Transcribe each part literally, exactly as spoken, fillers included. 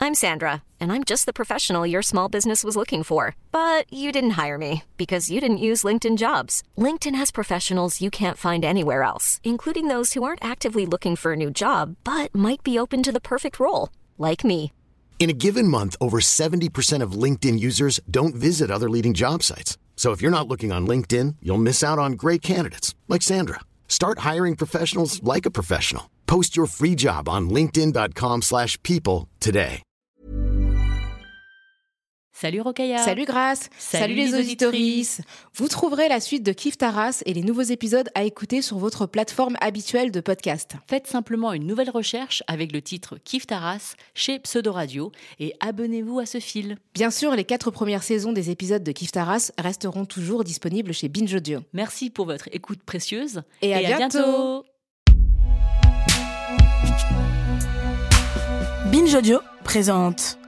I'm Sandra, and I'm just the professional your small business was looking for. But you didn't hire me because you didn't use LinkedIn Jobs. LinkedIn has professionals you can't find anywhere else, including those who aren't actively looking for a new job, but might be open to the perfect role, like me. In a given month, over seventy percent of LinkedIn users don't visit other leading job sites. So if you're not looking on LinkedIn, you'll miss out on great candidates like Sandra. Start hiring professionals like a professional. Post your free job on linkedin.com slash people today. Salut Rokhaya. Salut Grace. Salut, Salut les auditorices. Vous trouverez la suite de Kif Taras et les nouveaux épisodes à écouter sur votre plateforme habituelle de podcast. Faites simplement une nouvelle recherche avec le titre Kif Taras chez Pseudo Radio et abonnez-vous à ce fil. Bien sûr, les quatre premières saisons des épisodes de Kif Taras resteront toujours disponibles chez Binge Audio. Merci pour votre écoute précieuse et à, et à bientôt. bientôt. Binge Audio présente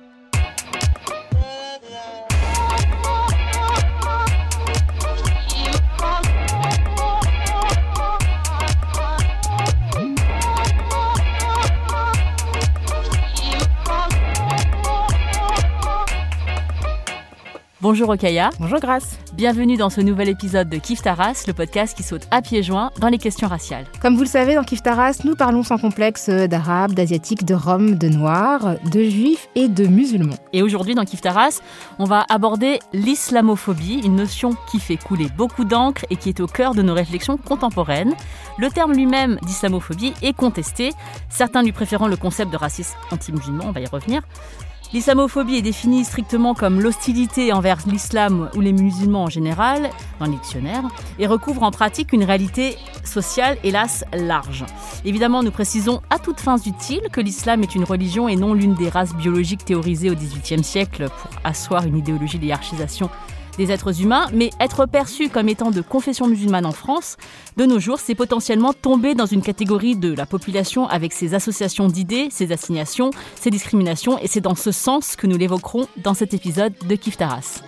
Bonjour Rokhaya. Bonjour Grace. Bienvenue dans ce nouvel épisode de Kif Taras, le podcast qui saute à pieds joints dans les questions raciales. Comme vous le savez, dans Kif Taras, nous parlons sans complexe d'arabes, d'asiatiques, de roms, de noirs, de juifs et de musulmans. Et aujourd'hui dans Kif Taras, on va aborder l'islamophobie, une notion qui fait couler beaucoup d'encre et qui est au cœur de nos réflexions contemporaines. Le terme lui-même d'islamophobie est contesté, certains lui préférant le concept de racisme anti-musulman, on va y revenir. L'islamophobie est définie strictement comme l'hostilité envers l'islam ou les musulmans en général, dans le dictionnaire, et recouvre en pratique une réalité sociale, hélas, large. Évidemment, nous précisons à toutes fins utiles que l'islam est une religion et non l'une des races biologiques théorisées au dix-huitième siècle pour asseoir une idéologie d'hierarchisation des êtres humains, mais être perçu comme étant de confession musulmane en France, de nos jours, c'est potentiellement tomber dans une catégorie de la population avec ses associations d'idées, ses assignations, ses discriminations, et c'est dans ce sens que nous l'évoquerons dans cet épisode de Kif Taras.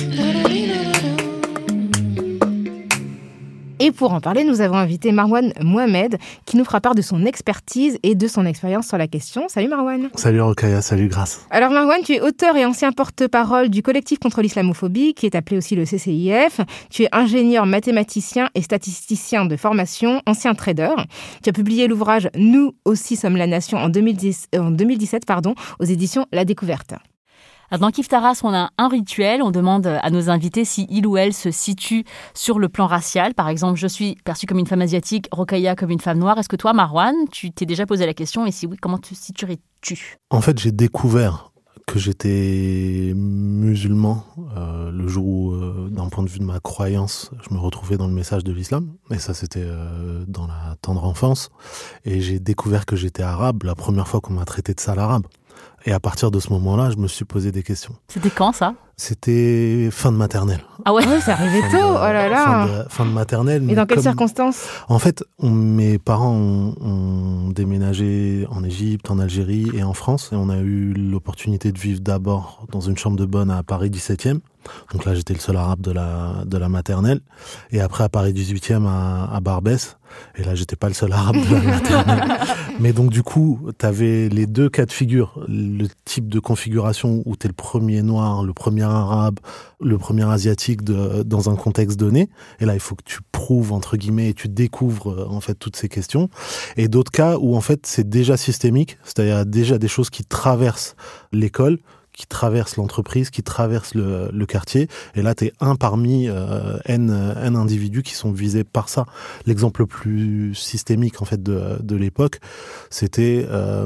Et pour en parler, nous avons invité Marwan Mohamed, qui nous fera part de son expertise et de son expérience sur la question. Salut Marwan. Salut Rokhaya, salut Grace. Alors Marwan, tu es auteur et ancien porte-parole du collectif contre l'islamophobie, qui est appelé aussi le C C I F. Tu es ingénieur, mathématicien et statisticien de formation, ancien trader. Tu as publié l'ouvrage « Nous aussi sommes la nation » en, deux mille dix, euh, en deux mille dix-sept pardon, aux éditions La Découverte. Dans Kif Taras, on a un rituel. On demande à nos invités si il ou elle se situe sur le plan racial. Par exemple, je suis perçue comme une femme asiatique, Rokhaya comme une femme noire. Est-ce que toi, Marwan, tu t'es déjà posé la question? Et si oui, comment te situerais-tu? En fait, j'ai découvert que j'étais musulman euh, le jour où, euh, d'un point de vue de ma croyance, je me retrouvais dans le message de l'islam. Et ça, c'était euh, dans la tendre enfance. Et j'ai découvert que j'étais arabe la première fois qu'on m'a traité de sale arabe. Et à partir de ce moment-là, je me suis posé des questions. C'était quand, ça? C'était fin de maternelle. Ah ouais, ouais c'est arrivé tôt, de, oh là là. Fin de, fin de maternelle. Et dans quelles comme... circonstances? En fait, on, mes parents ont, ont déménagé en Égypte, en Algérie et en France. Et on a eu l'opportunité de vivre d'abord dans une chambre de bonne à Paris dix-septième. Donc là, j'étais le seul arabe de la, de la maternelle. Et après, à Paris dix-huitième, à, à Barbès. Et là, j'étais pas le seul arabe de la maternelle. Mais donc, du coup, t'avais les deux cas de figure. Le type de configuration où t'es le premier noir, le premier arabe, le premier asiatique de, dans un contexte donné. Et là, il faut que tu prouves, entre guillemets, et tu découvres, en fait, toutes ces questions. Et d'autres cas où, en fait, c'est déjà systémique. C'est-à-dire, déjà des choses qui traversent l'école, qui traverse l'entreprise, qui traverse le, le quartier. Et là, tu es un parmi euh, N, N individus qui sont visés par ça. L'exemple le plus systémique en fait de, de l'époque, c'était euh,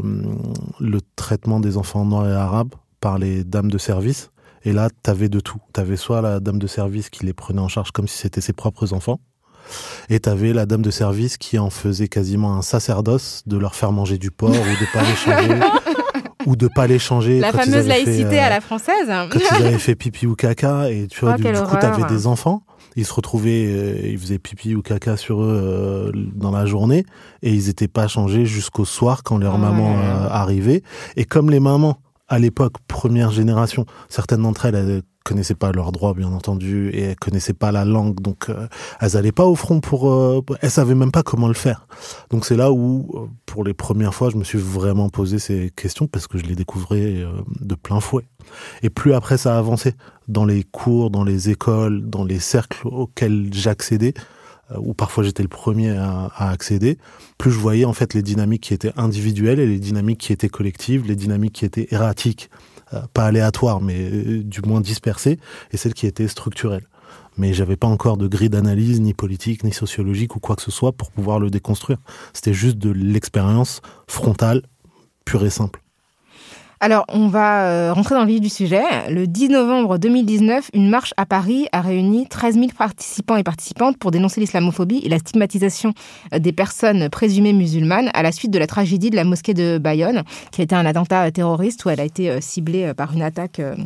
le traitement des enfants noirs et arabes par les dames de service. Et là, tu avais de tout. Tu avais soit la dame de service qui les prenait en charge comme si c'était ses propres enfants, et tu avais la dame de service qui en faisait quasiment un sacerdoce de leur faire manger du porc ou de pas les changer. Ou de pas les changer. La fameuse laïcité fait, euh, à la française. Quand ils avaient fait pipi ou caca, et tu vois, oh, du, du coup, t'avais des enfants, ils se retrouvaient, euh, ils faisaient pipi ou caca sur eux euh, dans la journée, et ils étaient pas changés jusqu'au soir quand leur oh, maman euh, arrivait. Et comme les mamans, à l'époque, première génération, certaines d'entre elles, elles connaissaient pas leurs droits, bien entendu, et elles connaissaient pas la langue, donc euh, elles allaient pas au front pour... Euh, elles savaient même pas comment le faire. Donc c'est là où, euh, pour les premières fois, je me suis vraiment posé ces questions, parce que je les découvrais euh, de plein fouet. Et plus après ça a avancé, dans les cours, dans les écoles, dans les cercles auxquels j'accédais, euh, où parfois j'étais le premier à, à accéder, plus je voyais en fait les dynamiques qui étaient individuelles et les dynamiques qui étaient collectives, les dynamiques qui étaient erratiques, euh, pas aléatoires, mais euh, du moins dispersées, et celles qui étaient structurelles. Mais j'avais pas encore de grille d'analyse, ni politique, ni sociologique ou quoi que ce soit pour pouvoir le déconstruire. C'était juste de l'expérience frontale, pure et simple. Alors, on va euh, rentrer dans le vif du sujet. Le dix novembre deux mille dix-neuf, une marche à Paris a réuni treize mille participants et participantes pour dénoncer l'islamophobie et la stigmatisation des personnes présumées musulmanes à la suite de la tragédie de la mosquée de Bayonne, qui a été un attentat terroriste où elle a été euh, ciblée par une attaque... Euh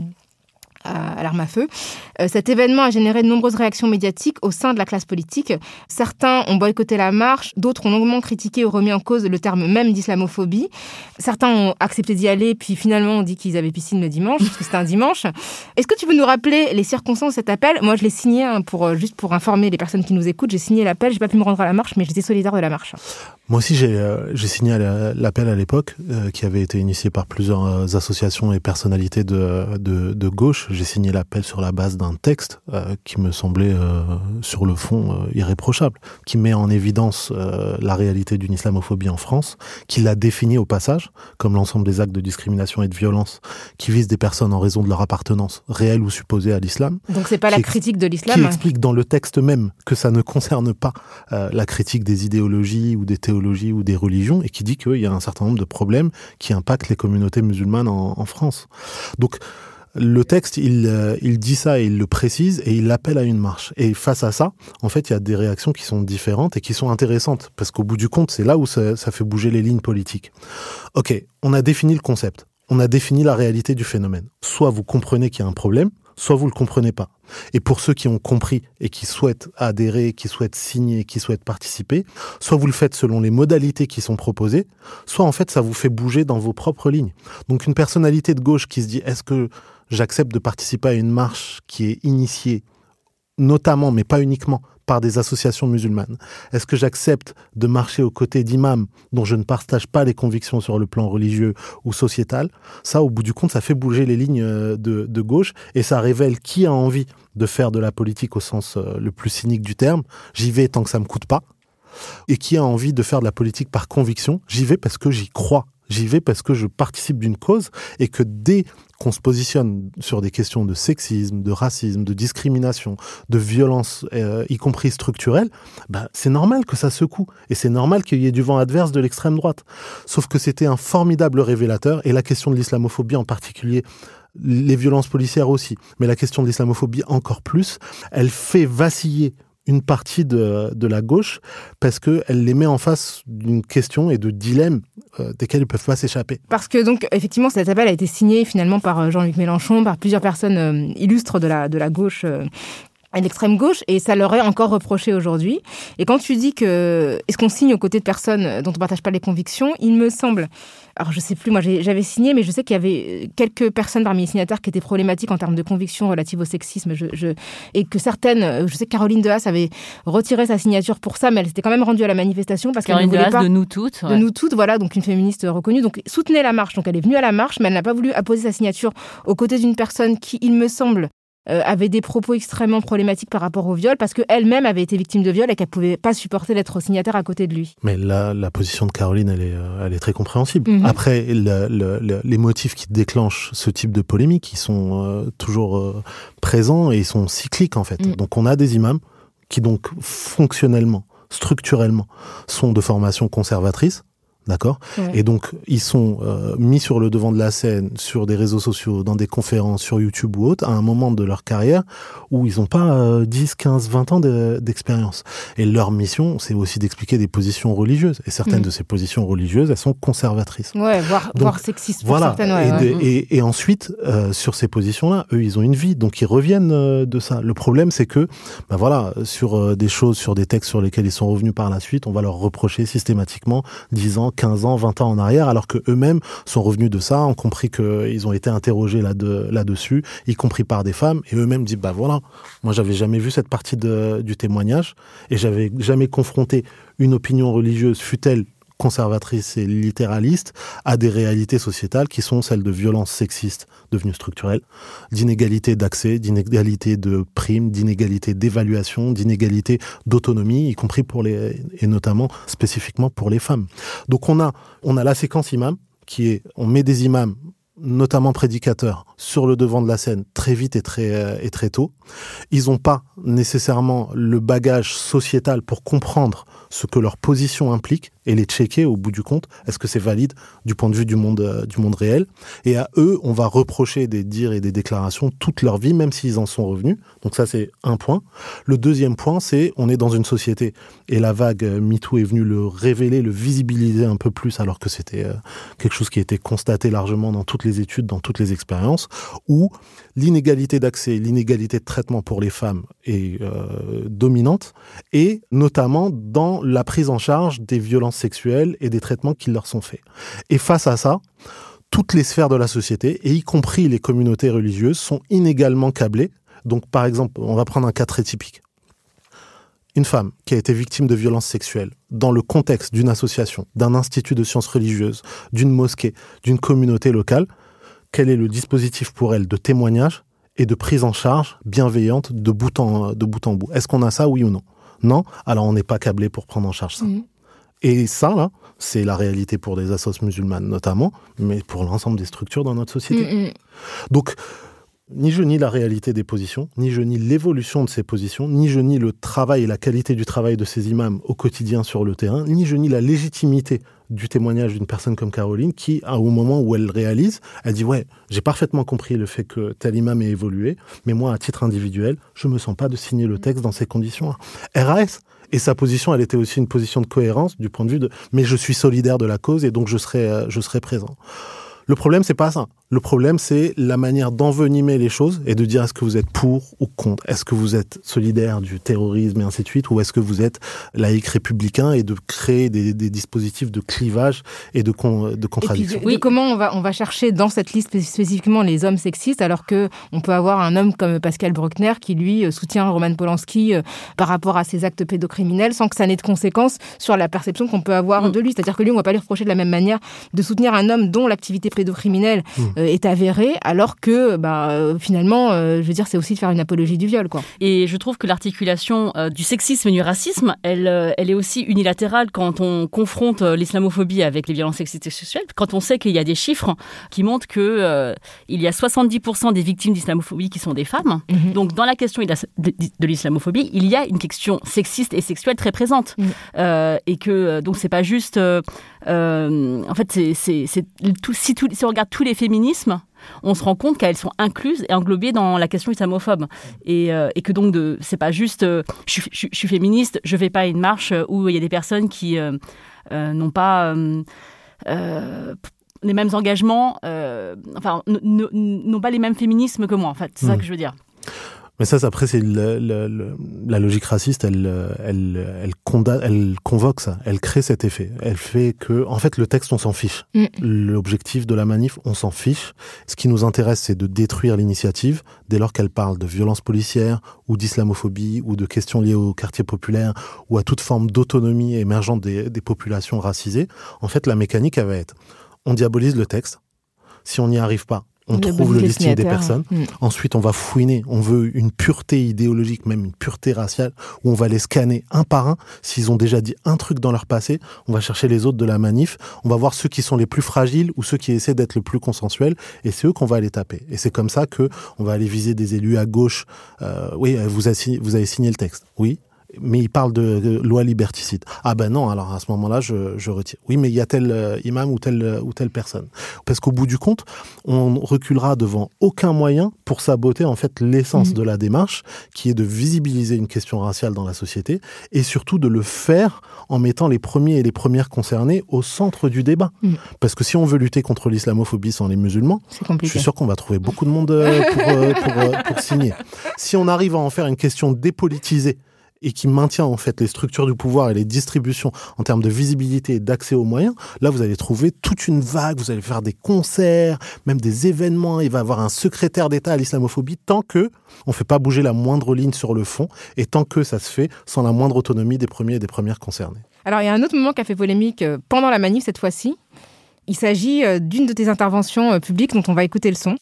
à l'arme à feu. Euh, cet événement a généré de nombreuses réactions médiatiques au sein de la classe politique. Certains ont boycotté la marche, d'autres ont longuement critiqué ou remis en cause le terme même d'islamophobie. Certains ont accepté d'y aller, puis finalement ont dit qu'ils avaient piscine le dimanche, parce que c'était un dimanche. Est-ce que tu peux nous rappeler les circonstances de cet appel ? Moi, je l'ai signé, hein, pour, juste pour informer les personnes qui nous écoutent. J'ai signé l'appel, j'ai pas pu me rendre à la marche, mais j'étais solidaire de la marche. Moi aussi, j'ai, euh, j'ai signé l'appel à l'époque, euh, qui avait été initié par plusieurs euh, associations et personnalités de, de, de gauche. J'ai signé l'appel sur la base d'un texte euh, qui me semblait, euh, sur le fond, euh, irréprochable, qui met en évidence euh, la réalité d'une islamophobie en France, qui l'a définie au passage comme l'ensemble des actes de discrimination et de violence qui visent des personnes en raison de leur appartenance réelle ou supposée à l'islam. Donc c'est pas la ex- critique de l'islam. Qui explique dans le texte même que ça ne concerne pas euh, la critique des idéologies ou des théologies ou des religions, et qui dit qu'il y a un certain nombre de problèmes qui impactent les communautés musulmanes en, en France. Donc le texte, il, euh, il dit ça et il le précise et il appelle à une marche. Et face à ça, en fait, il y a des réactions qui sont différentes et qui sont intéressantes. Parce qu'au bout du compte, c'est là où ça, ça fait bouger les lignes politiques. Ok, on a défini le concept. On a défini la réalité du phénomène. Soit vous comprenez qu'il y a un problème, soit vous le comprenez pas. Et pour ceux qui ont compris et qui souhaitent adhérer, qui souhaitent signer, qui souhaitent participer, soit vous le faites selon les modalités qui sont proposées, soit en fait ça vous fait bouger dans vos propres lignes. Donc une personnalité de gauche qui se dit « Est-ce que j'accepte de participer à une marche qui est initiée, notamment, mais pas uniquement, par des associations musulmanes? Est-ce que j'accepte de marcher aux côtés d'imams dont je ne partage pas les convictions sur le plan religieux ou sociétal ?» Ça, au bout du compte, ça fait bouger les lignes de, de gauche et ça révèle qui a envie de faire de la politique au sens le plus cynique du terme. J'y vais tant que ça me coûte pas. Et qui a envie de faire de la politique par conviction. J'y vais parce que j'y crois. J'y vais parce que je participe d'une cause et que dès qu'on se positionne sur des questions de sexisme, de racisme, de discrimination, de violence, euh, y compris structurelle, bah, c'est normal que ça secoue. Et c'est normal qu'il y ait du vent adverse de l'extrême droite. Sauf que c'était un formidable révélateur, et la question de l'islamophobie en particulier, les violences policières aussi, mais la question de l'islamophobie encore plus, elle fait vaciller une partie de, de la gauche parce qu'elle les met en face d'une question et de dilemmes euh, desquels ils ne peuvent pas s'échapper. Parce que donc effectivement cet appel a été signé finalement par Jean-Luc Mélenchon, par plusieurs personnes euh, illustres de la, de la gauche euh, et de l'extrême gauche, et ça leur est encore reproché aujourd'hui. Et quand tu dis que est-ce qu'on signe aux côtés de personnes dont on ne partage pas les convictions, il me semble... Alors, je sais plus, moi, j'ai, j'avais signé, mais je sais qu'il y avait quelques personnes parmi les signataires qui étaient problématiques en termes de convictions relatives au sexisme. Je, je, et que certaines, je sais que Caroline Dehaas avait retiré sa signature pour ça, mais elle s'était quand même rendue à la manifestation parce Caroline qu'elle ne voulait Dehaas pas... de Nous Toutes. Ouais. De Nous Toutes, voilà, donc une féministe reconnue. Donc, soutenait la marche. Donc, elle est venue à la marche, mais elle n'a pas voulu apposer sa signature aux côtés d'une personne qui, il me semble... Euh, avait des propos extrêmement problématiques par rapport au viol, parce qu'elle-même avait été victime de viol et qu'elle ne pouvait pas supporter d'être signataire à côté de lui. Mais là, la position de Caroline, elle est, elle est très compréhensible. Mm-hmm. Après, le, le, le, les motifs qui déclenchent ce type de polémique, ils sont euh, toujours euh, présents et ils sont cycliques, en fait. Mm. Donc, on a des imams qui, donc, fonctionnellement, structurellement, sont de formation conservatrice. D'accord ? Ouais. Et donc, ils sont euh, mis sur le devant de la scène, sur des réseaux sociaux, dans des conférences, sur YouTube ou autre, à un moment de leur carrière où ils n'ont pas euh, dix, quinze, vingt ans de, d'expérience. Et leur mission, c'est aussi d'expliquer des positions religieuses. Et certaines mmh. de ces positions religieuses, elles sont conservatrices. Ouais, voire, donc, voire sexistes pour voilà. certaines. Ouais, et, ouais. de, et, et ensuite, euh, sur ces positions-là, eux, ils ont une vie. Donc, ils reviennent euh, de ça. Le problème, c'est que, ben voilà, sur euh, des choses, sur des textes sur lesquels ils sont revenus par la suite, on va leur reprocher systématiquement, disant quinze ans, vingt ans en arrière, alors que eux-mêmes sont revenus de ça, ont compris qu'ils ont été interrogés là-de, là-dessus, y compris par des femmes, et eux-mêmes disent, bah voilà, moi j'avais jamais vu cette partie de, du témoignage, et j'avais jamais confronté une opinion religieuse, fût-elle conservatrice et littéraliste, à des réalités sociétales qui sont celles de violences sexistes devenues structurelles, d'inégalité d'accès, d'inégalité de primes, d'inégalité d'évaluation, d'inégalité d'autonomie, y compris pour les, et notamment spécifiquement pour les femmes. Donc on a, on a la séquence imam, qui est, on met des imams, notamment prédicateurs, sur le devant de la scène très vite et très, euh, et très tôt. Ils n'ont pas nécessairement le bagage sociétal pour comprendre ce que leur position implique et les checker au bout du compte. Est-ce que c'est valide du point de vue du monde, euh, du monde réel? Et à eux, on va reprocher des dires et des déclarations toute leur vie, même s'ils en sont revenus. Donc ça, c'est un point. Le deuxième point, c'est on est dans une société, et la vague MeToo est venue le révéler, le visibiliser un peu plus, alors que c'était euh, quelque chose qui était constaté largement dans toutes les études, dans toutes les expériences, où l'inégalité d'accès, l'inégalité de traitement pour les femmes est euh, dominante, et notamment dans la prise en charge des violences sexuelles et des traitements qui leur sont faits. Et face à ça, toutes les sphères de la société, et y compris les communautés religieuses, sont inégalement câblées. Donc par exemple, on va prendre un cas très typique. Une femme qui a été victime de violences sexuelles dans le contexte d'une association, d'un institut de sciences religieuses, d'une mosquée, d'une communauté locale, quel est le dispositif pour elle de témoignage et de prise en charge bienveillante de bout en, de bout en bout? Est-ce qu'on a ça, oui ou non? Non, alors on n'est pas câblé pour prendre en charge ça. Mmh. Et ça, là, c'est la réalité pour des assos musulmanes notamment, mais pour l'ensemble des structures dans notre société. Mmh. Donc, ni je nie la réalité des positions, ni je nie l'évolution de ces positions, ni je nie le travail et la qualité du travail de ces imams au quotidien sur le terrain, ni je nie la légitimité du témoignage d'une personne comme Caroline qui, au moment où elle réalise, elle dit « Ouais, j'ai parfaitement compris le fait que tel imam ait évolué, mais moi, à titre individuel, je me sens pas de signer le texte dans ces conditions-là. » R A S, et sa position, elle était aussi une position de cohérence du point de vue de « Mais je suis solidaire de la cause et donc je serai, euh, je serai présent. » Le problème, c'est pas ça. Le problème, c'est la manière d'envenimer les choses et de dire est-ce que vous êtes pour ou contre? Est-ce que vous êtes solidaire du terrorisme et ainsi de suite? Ou est-ce que vous êtes laïque républicain, et de créer des, des dispositifs de clivage et de, con, de contradiction? Et puis, oui. Comment on va, on va chercher dans cette liste spécifiquement les hommes sexistes, alors qu'on peut avoir un homme comme Pascal Bruckner qui, lui, soutient Roman Polanski euh, par rapport à ses actes pédocriminels sans que ça n'ait de conséquences sur la perception qu'on peut avoir mmh. de lui. C'est-à-dire que lui, on ne va pas lui reprocher de la même manière de soutenir un homme dont l'activité pédocriminelle mmh. euh, est avérée, alors que bah, euh, finalement, euh, je veux dire, c'est aussi de faire une apologie du viol, quoi. Et je trouve que l'articulation euh, du sexisme et du racisme, elle, euh, elle est aussi unilatérale quand on confronte euh, l'islamophobie avec les violences sexistes et sexuelles, quand on sait qu'il y a des chiffres qui montrent que euh, il y a soixante-dix pour cent des victimes d'islamophobie qui sont des femmes. Mmh. Donc, dans la question de, de, de l'islamophobie, il y a une question sexiste et sexuelle très présente. Mmh. Euh, et que, donc, c'est pas juste... Euh, euh, en fait, c'est, c'est, c'est tout, si, tout, si on regarde tous les féminismes, on se rend compte qu'elles sont incluses et englobées dans la question islamophobe. Et, euh, et que donc, de, c'est pas juste euh, je, je, je suis féministe, je vais pas à une marche où il y a des personnes qui euh, euh, n'ont pas euh, euh, les mêmes engagements, euh, enfin, n- n- n'ont pas les mêmes féminismes que moi, en fait. C'est mmh. ça que je veux dire. Mais ça, après, c'est le, le, le, la logique raciste, elle, elle, elle, conda, elle convoque ça, elle crée cet effet. Elle fait que, en fait, le texte, on s'en fiche. Mm. L'objectif de la manif, on s'en fiche. Ce qui nous intéresse, c'est de détruire l'initiative dès lors qu'elle parle de violence policière ou d'islamophobie ou de questions liées au quartier populaire ou à toute forme d'autonomie émergente des, des populations racisées. En fait, la mécanique, elle va être, on diabolise le texte. Si on n'y arrive pas, on trouve le listing des personnes. Mmh. Ensuite, on va fouiner. On veut une pureté idéologique, même une pureté raciale, où on va les scanner un par un. S'ils ont déjà dit un truc dans leur passé, on va chercher les autres de la manif. On va voir ceux qui sont les plus fragiles ou ceux qui essaient d'être le plus consensuels. Et c'est eux qu'on va aller taper. Et c'est comme ça que on va aller viser des élus à gauche. Euh, oui, vous avez, signé, vous avez signé le texte. Oui. Mais il parle de, de loi liberticide. Ah ben non, alors à ce moment-là, je, je retire. Oui, mais il y a tel euh, imam ou telle, euh, ou telle personne. Parce qu'au bout du compte, on reculera devant aucun moyen pour saboter en fait l'essence mmh. de la démarche, qui est de visibiliser une question raciale dans la société, et surtout de le faire en mettant les premiers et les premières concernés au centre du débat. Mmh. Parce que si on veut lutter contre l'islamophobie sans les musulmans, je suis sûr qu'on va trouver beaucoup de monde euh, pour, euh, pour, euh, pour signer. Si on arrive à en faire une question dépolitisée, et qui maintient en fait les structures du pouvoir et les distributions en termes de visibilité et d'accès aux moyens, là vous allez trouver toute une vague, vous allez faire des concerts, même des événements, il va y avoir un secrétaire d'État à l'islamophobie tant que on fait pas bouger la moindre ligne sur le fond et tant que ça se fait sans la moindre autonomie des premiers et des premières concernés. Alors il y a un autre moment qui a fait polémique pendant la manif cette fois-ci. Il s'agit d'une de tes interventions publiques dont on va écouter le son.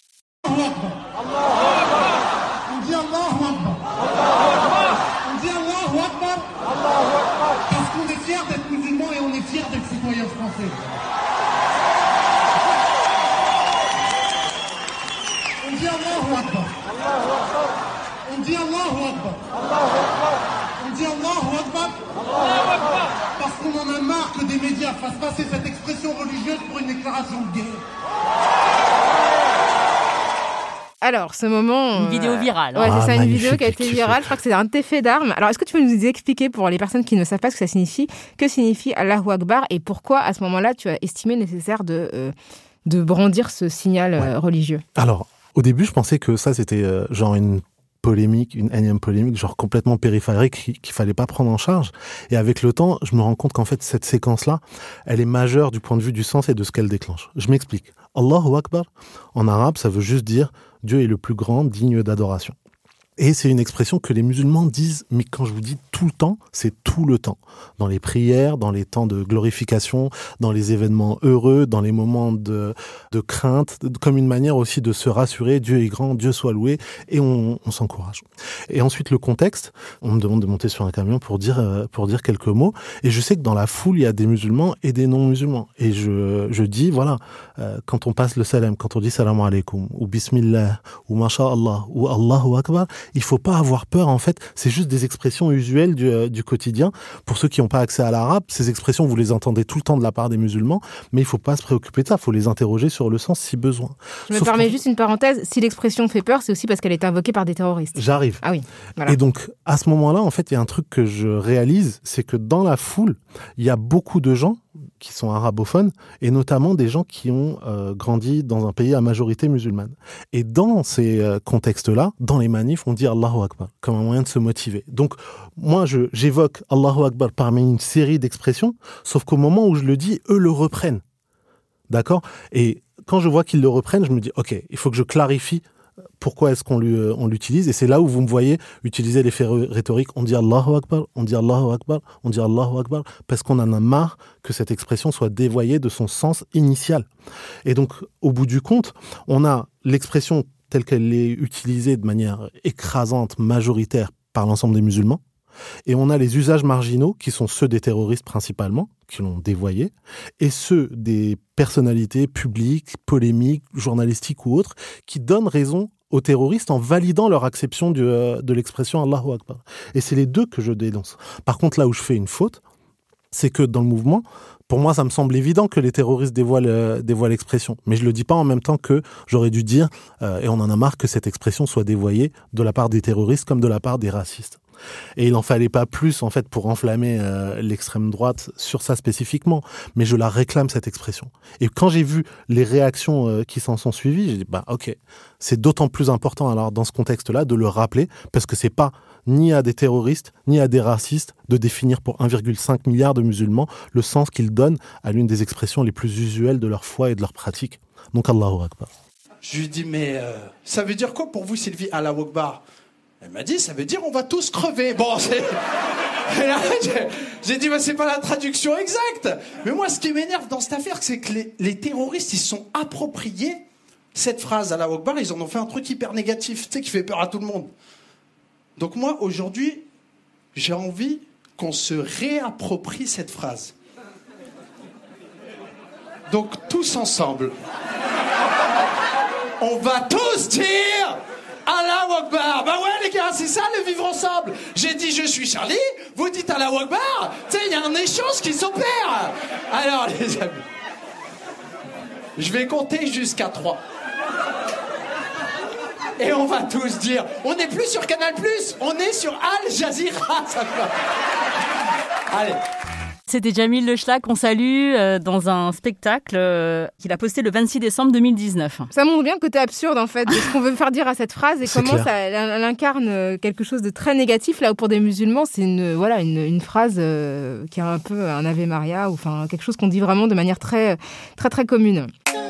On dit Allahu Akbar. On dit Allahu Akbar. Parce qu'on en a marre que des médias fassent passer cette expression religieuse pour une déclaration de guerre. Alors, ce moment... Une vidéo virale. Ouais, Ah, c'est ça, une magnifique, vidéo qui a été virale. Je crois que c'est un de tes faits d'armes. Alors, est-ce que tu peux nous expliquer, pour les personnes qui ne savent pas ce que ça signifie, que signifie Allahu Akbar et pourquoi, à ce moment-là, tu as estimé nécessaire de, euh, de brandir ce signal euh, ouais. religieux ? Alors, au début, je pensais que ça, c'était euh, genre une polémique, une énième polémique, genre complètement périphérique qu'il, qu'il fallait pas prendre en charge. Et avec le temps, je me rends compte qu'en fait, cette séquence-là, elle est majeure du point de vue du sens et de ce qu'elle déclenche. Je m'explique. Allahu Akbar, en arabe, ça veut juste dire Dieu est le plus grand, digne d'adoration. Et c'est une expression que les musulmans disent, mais quand je vous dis tout le temps, c'est tout le temps. Dans les prières, dans les temps de glorification, dans les événements heureux, dans les moments de, de crainte, comme une manière aussi de se rassurer, Dieu est grand, Dieu soit loué, et on, on s'encourage. Et ensuite, le contexte, on me demande de monter sur un camion pour dire, pour dire quelques mots, et je sais que dans la foule, il y a des musulmans et des non-musulmans. Et je, je dis, voilà, euh, quand on passe le salam, quand on dit salam alaikum, ou bismillah, ou masha'Allah, ou Allahu Akbar, il faut pas avoir peur, en fait. C'est juste des expressions usuelles du, euh, du quotidien. Pour ceux qui n'ont pas accès à l'arabe, ces expressions, vous les entendez tout le temps de la part des musulmans, mais il faut pas se préoccuper de ça. Il faut les interroger sur le sens si besoin. Je me Sauf permets qu'en... juste une parenthèse. Si l'expression fait peur, c'est aussi parce qu'elle est invoquée par des terroristes. J'arrive. Ah oui, voilà. Et donc, à ce moment-là, en fait, il y a un truc que je réalise, c'est que dans la foule, il y a beaucoup de gens qui sont arabophones, et notamment des gens qui ont euh, grandi dans un pays à majorité musulmane. Et dans ces euh, contextes-là, dans les manifs, on dit Allahu Akbar, comme un moyen de se motiver. Donc, moi, je, j'évoque Allahu Akbar parmi une série d'expressions, sauf qu'au moment où je le dis, eux le reprennent. D'accord ? Et quand je vois qu'ils le reprennent, je me dis, OK, il faut que je clarifie pourquoi est-ce qu'on, lui, on l'utilise. Et c'est là où vous me voyez utiliser l'effet rhétorique. On dit Allahu Akbar, on dit Allahu Akbar, on dit Allahu Akbar, parce qu'on en a marre que cette expression soit dévoyée de son sens initial. Et donc, au bout du compte, on a l'expression telle qu'elle est utilisée de manière écrasante, majoritaire par l'ensemble des musulmans. Et on a les usages marginaux, qui sont ceux des terroristes principalement, qui l'ont dévoyé, et ceux des personnalités publiques, polémiques, journalistiques ou autres, qui donnent raison aux terroristes en validant leur acception du, euh, de l'expression Allahu Akbar. Et c'est les deux que je dénonce. Par contre, là où je fais une faute, c'est que dans le mouvement, pour moi, ça me semble évident que les terroristes dévoient, le, dévoient l'expression. Mais je le dis pas en même temps que j'aurais dû dire, euh, et on en a marre que cette expression soit dévoyée de la part des terroristes comme de la part des racistes. Et il n'en fallait pas plus, en fait, pour enflammer euh, l'extrême droite sur ça spécifiquement. Mais je la réclame, cette expression. Et quand j'ai vu les réactions euh, qui s'en sont suivies, j'ai dit, bah, ok, c'est d'autant plus important, alors, dans ce contexte-là, de le rappeler, parce que c'est pas ni à des terroristes, ni à des racistes de définir pour un virgule cinq milliard de musulmans le sens qu'ils donnent à l'une des expressions les plus usuelles de leur foi et de leur pratique. Donc, Allahu Akbar. Je lui dis, mais euh, ça veut dire quoi pour vous, Sylvie, Allahu Akbar ? Elle m'a dit, ça veut dire on va tous crever. Bon, c'est... Là, j'ai, j'ai dit, bah, c'est pas la traduction exacte. Mais moi, ce qui m'énerve dans cette affaire, c'est que les, les terroristes, ils se sont appropriés cette phrase Allahu Akbar, ils en ont fait un truc hyper négatif, tu sais, qui fait peur à tout le monde. Donc moi, aujourd'hui, j'ai envie qu'on se réapproprie cette phrase. Donc, tous ensemble, on va tous dire Allahu Akbar. Bah ouais les gars, c'est ça le vivre ensemble. J'ai dit je suis Charlie, vous dites Allahu Akbar. Tu sais, il y a un échange qui s'opère. Alors les amis, je vais compter jusqu'à trois. Et on va tous dire, on n'est plus sur Canal plus, on est sur Al Jazeera. Ça va. Allez. C'était Jamil Le Chelak, qu'on salue, euh, dans un spectacle euh, qu'il a posté le vingt-six décembre deux mille dix-neuf. Ça montre bien le côté absurde, en fait, de ce qu'on veut faire dire à cette phrase et C'est comment clair. ça elle incarne quelque chose de très négatif, là où pour des musulmans, c'est une, voilà, une, une phrase euh, qui est un peu un Ave Maria, ou enfin quelque chose qu'on dit vraiment de manière très, très, très commune.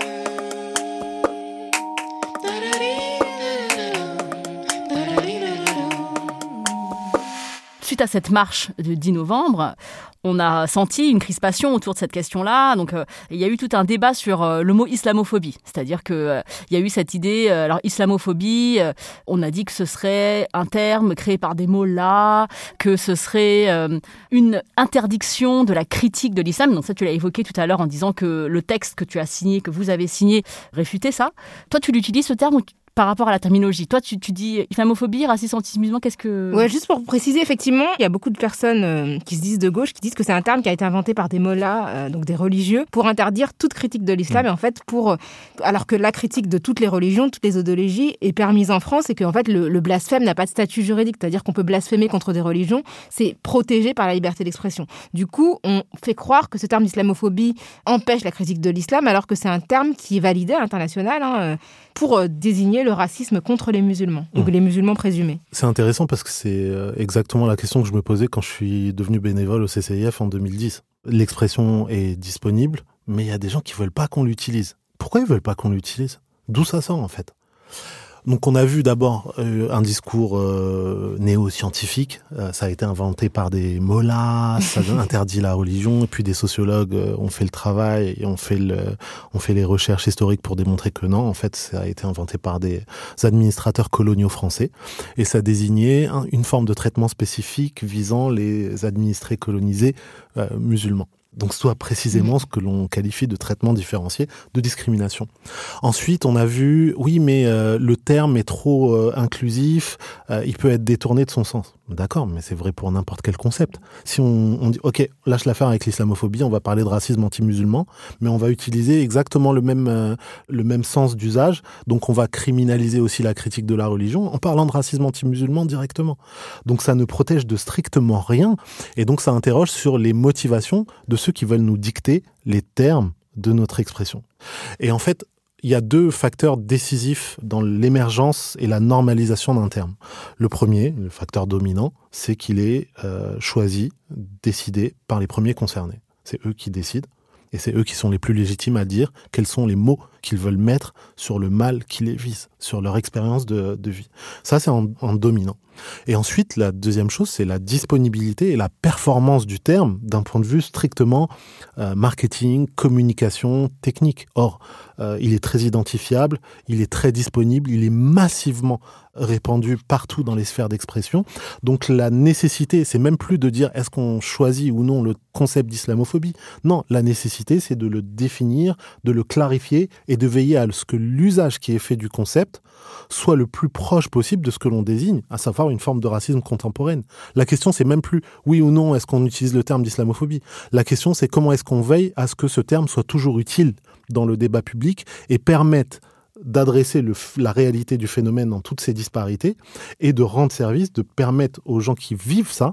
Suite à cette marche du dix novembre, on a senti une crispation autour de cette question-là. Donc, euh, il y a eu tout un débat sur euh, le mot islamophobie. C'est-à-dire qu'il euh, y a eu cette idée, euh, alors islamophobie, euh, on a dit que ce serait un terme créé par des mollahs, que ce serait euh, une interdiction de la critique de l'islam. Donc ça, tu l'as évoqué tout à l'heure en disant que le texte que tu as signé, que vous avez signé, réfutait ça. Toi, tu l'utilises ce terme par rapport à la terminologie. Toi, tu, tu dis islamophobie, racisme, antisémitisme, qu'est-ce que... Ouais, juste pour préciser, effectivement, il y a beaucoup de personnes euh, qui se disent de gauche, qui disent que c'est un terme qui a été inventé par des mollahs, euh, donc des religieux, pour interdire toute critique de l'islam. Mmh. Et en fait, pour, euh, alors que la critique de toutes les religions, toutes les idéologies est permise en France et que en fait, le, le blasphème n'a pas de statut juridique. C'est-à-dire qu'on peut blasphémer contre des religions, c'est protégé par la liberté d'expression. Du coup, on fait croire que ce terme d'islamophobie empêche la critique de l'islam, alors que c'est un terme qui est validé à l'international, hein, pour euh, désigner le racisme contre les musulmans, mmh. ou les musulmans présumés. C'est intéressant parce que c'est exactement la question que je me posais quand je suis devenu bénévole au C C I F en deux mille dix. L'expression est disponible, mais il y a des gens qui veulent pas qu'on l'utilise. Pourquoi ils veulent pas qu'on l'utilise ? D'où ça sort en fait ? Donc on a vu d'abord euh, un discours euh, néo-scientifique, euh, ça a été inventé par des mollahs, ça interdit la religion, et puis des sociologues euh, ont fait le travail et ont fait, le, ont fait les recherches historiques pour démontrer que non, en fait ça a été inventé par des administrateurs coloniaux français, et ça désignait un, une forme de traitement spécifique visant les administrés colonisés euh, musulmans. Donc soit précisément mmh. ce que l'on qualifie de traitement différencié, de discrimination. Ensuite, on a vu, oui, mais euh, le terme est trop euh, inclusif, euh, il peut être détourné de son sens. D'accord, mais c'est vrai pour n'importe quel concept. Si on, on dit, ok, lâche l'affaire avec l'islamophobie, on va parler de racisme anti-musulman, mais on va utiliser exactement le même, euh, le même sens d'usage, donc on va criminaliser aussi la critique de la religion en parlant de racisme anti-musulman directement. Donc ça ne protège de strictement rien, et donc ça interroge sur les motivations de ceux qui veulent nous dicter les termes de notre expression. Et en fait, il y a deux facteurs décisifs dans l'émergence et la normalisation d'un terme. Le premier, le facteur dominant, c'est qu'il est euh, choisi, décidé par les premiers concernés. C'est eux qui décident et c'est eux qui sont les plus légitimes à dire quels sont les mots qu'ils veulent mettre sur le mal qui les vise, sur leur expérience de, de vie. Ça, c'est en, en dominant. Et ensuite, la deuxième chose, c'est la disponibilité et la performance du terme d'un point de vue strictement euh, marketing, communication, technique. Or, euh, il est très identifiable, il est très disponible, il est massivement répandu partout dans les sphères d'expression. Donc la nécessité, c'est même plus de dire est-ce qu'on choisit ou non le concept d'islamophobie. Non, la nécessité, c'est de le définir, de le clarifier et de veiller à ce que l'usage qui est fait du concept soit le plus proche possible de ce que l'on désigne, à savoir une forme de racisme contemporaine. La question, c'est même plus oui ou non est-ce qu'on utilise le terme d'islamophobie. La question, c'est comment est-ce qu'on veille à ce que ce terme soit toujours utile dans le débat public et permette d'adresser le, la réalité du phénomène dans toutes ses disparités et de rendre service, de permettre aux gens qui vivent ça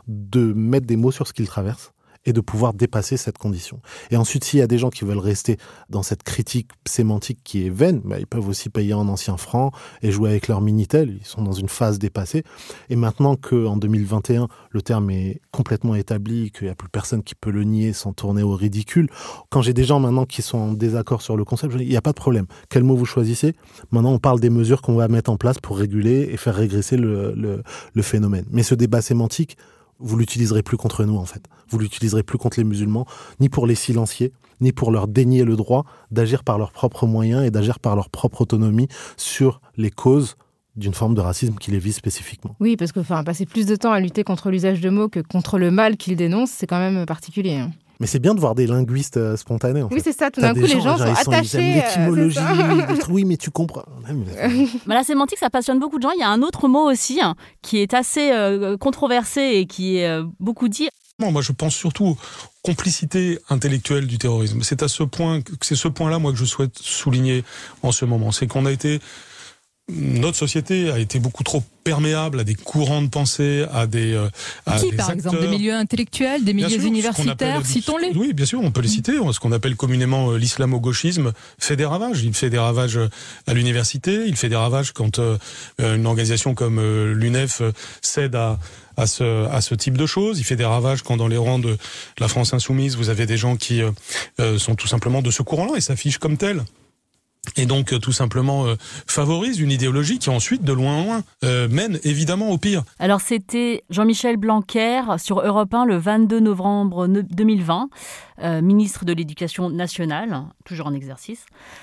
de mettre des mots sur ce qu'ils traversent et de pouvoir dépasser cette condition. Et ensuite, s'il y a des gens qui veulent rester dans cette critique sémantique qui est vaine, bah, ils peuvent aussi payer en anciens francs et jouer avec leur Minitel. Ils sont dans une phase dépassée. Et maintenant qu'en deux mille vingt et un, le terme est complètement établi, qu'il n'y a plus personne qui peut le nier sans tourner au ridicule, quand j'ai des gens maintenant qui sont en désaccord sur le concept, je dis, il n'y a pas de problème. Quel mot vous choisissez ? Maintenant, on parle des mesures qu'on va mettre en place pour réguler et faire régresser le, le, le phénomène. Mais ce débat sémantique, vous l'utiliserez plus contre nous, en fait. Vous l'utiliserez plus contre les musulmans, ni pour les silencier, ni pour leur dénier le droit d'agir par leurs propres moyens et d'agir par leur propre autonomie sur les causes d'une forme de racisme qui les vise spécifiquement. Oui, parce que enfin, passer plus de temps à lutter contre l'usage de mots que contre le mal qu'ils dénoncent, c'est quand même particulier. Hein. Mais c'est bien de voir des linguistes euh, spontanés. En oui, fait. c'est ça. Tout d'un coup, les gens, gens sont, sont attachés. Ils aiment l'étymologie. Euh, oui, mais tu comprends. Mais la sémantique, ça passionne beaucoup de gens. Il y a un autre mot aussi hein, qui est assez euh, controversé et qui est euh, beaucoup dit. Moi, je pense surtout aux complicités intellectuelles du terrorisme. C'est à ce point, c'est ce point-là, moi, que je souhaite souligner en ce moment. C'est qu'on a été notre société a été beaucoup trop perméable à des courants de pensée, à des euh, à Qui, des par acteurs. exemple, des milieux intellectuels, des Bien milieux sûr, universitaires, appelle, citons-les. Oui, bien sûr, on peut les citer. Ce qu'on appelle communément euh, l'islamo-gauchisme fait des ravages. Il fait des ravages à l'université, il fait des ravages quand euh, une organisation comme euh, l'U N E F euh, cède à à ce à ce type de choses. Il fait des ravages quand dans les rangs de la France insoumise, vous avez des gens qui euh, euh, sont tout simplement de ce courant-là et s'affichent comme tels. Et donc euh, tout simplement euh, favorise une idéologie qui ensuite, de loin en loin, euh, mène évidemment au pire. Alors c'était Jean-Michel Blanquer sur Europe un le vingt-deux novembre deux mille vingt, euh, ministre de l'Éducation nationale, toujours en exercice.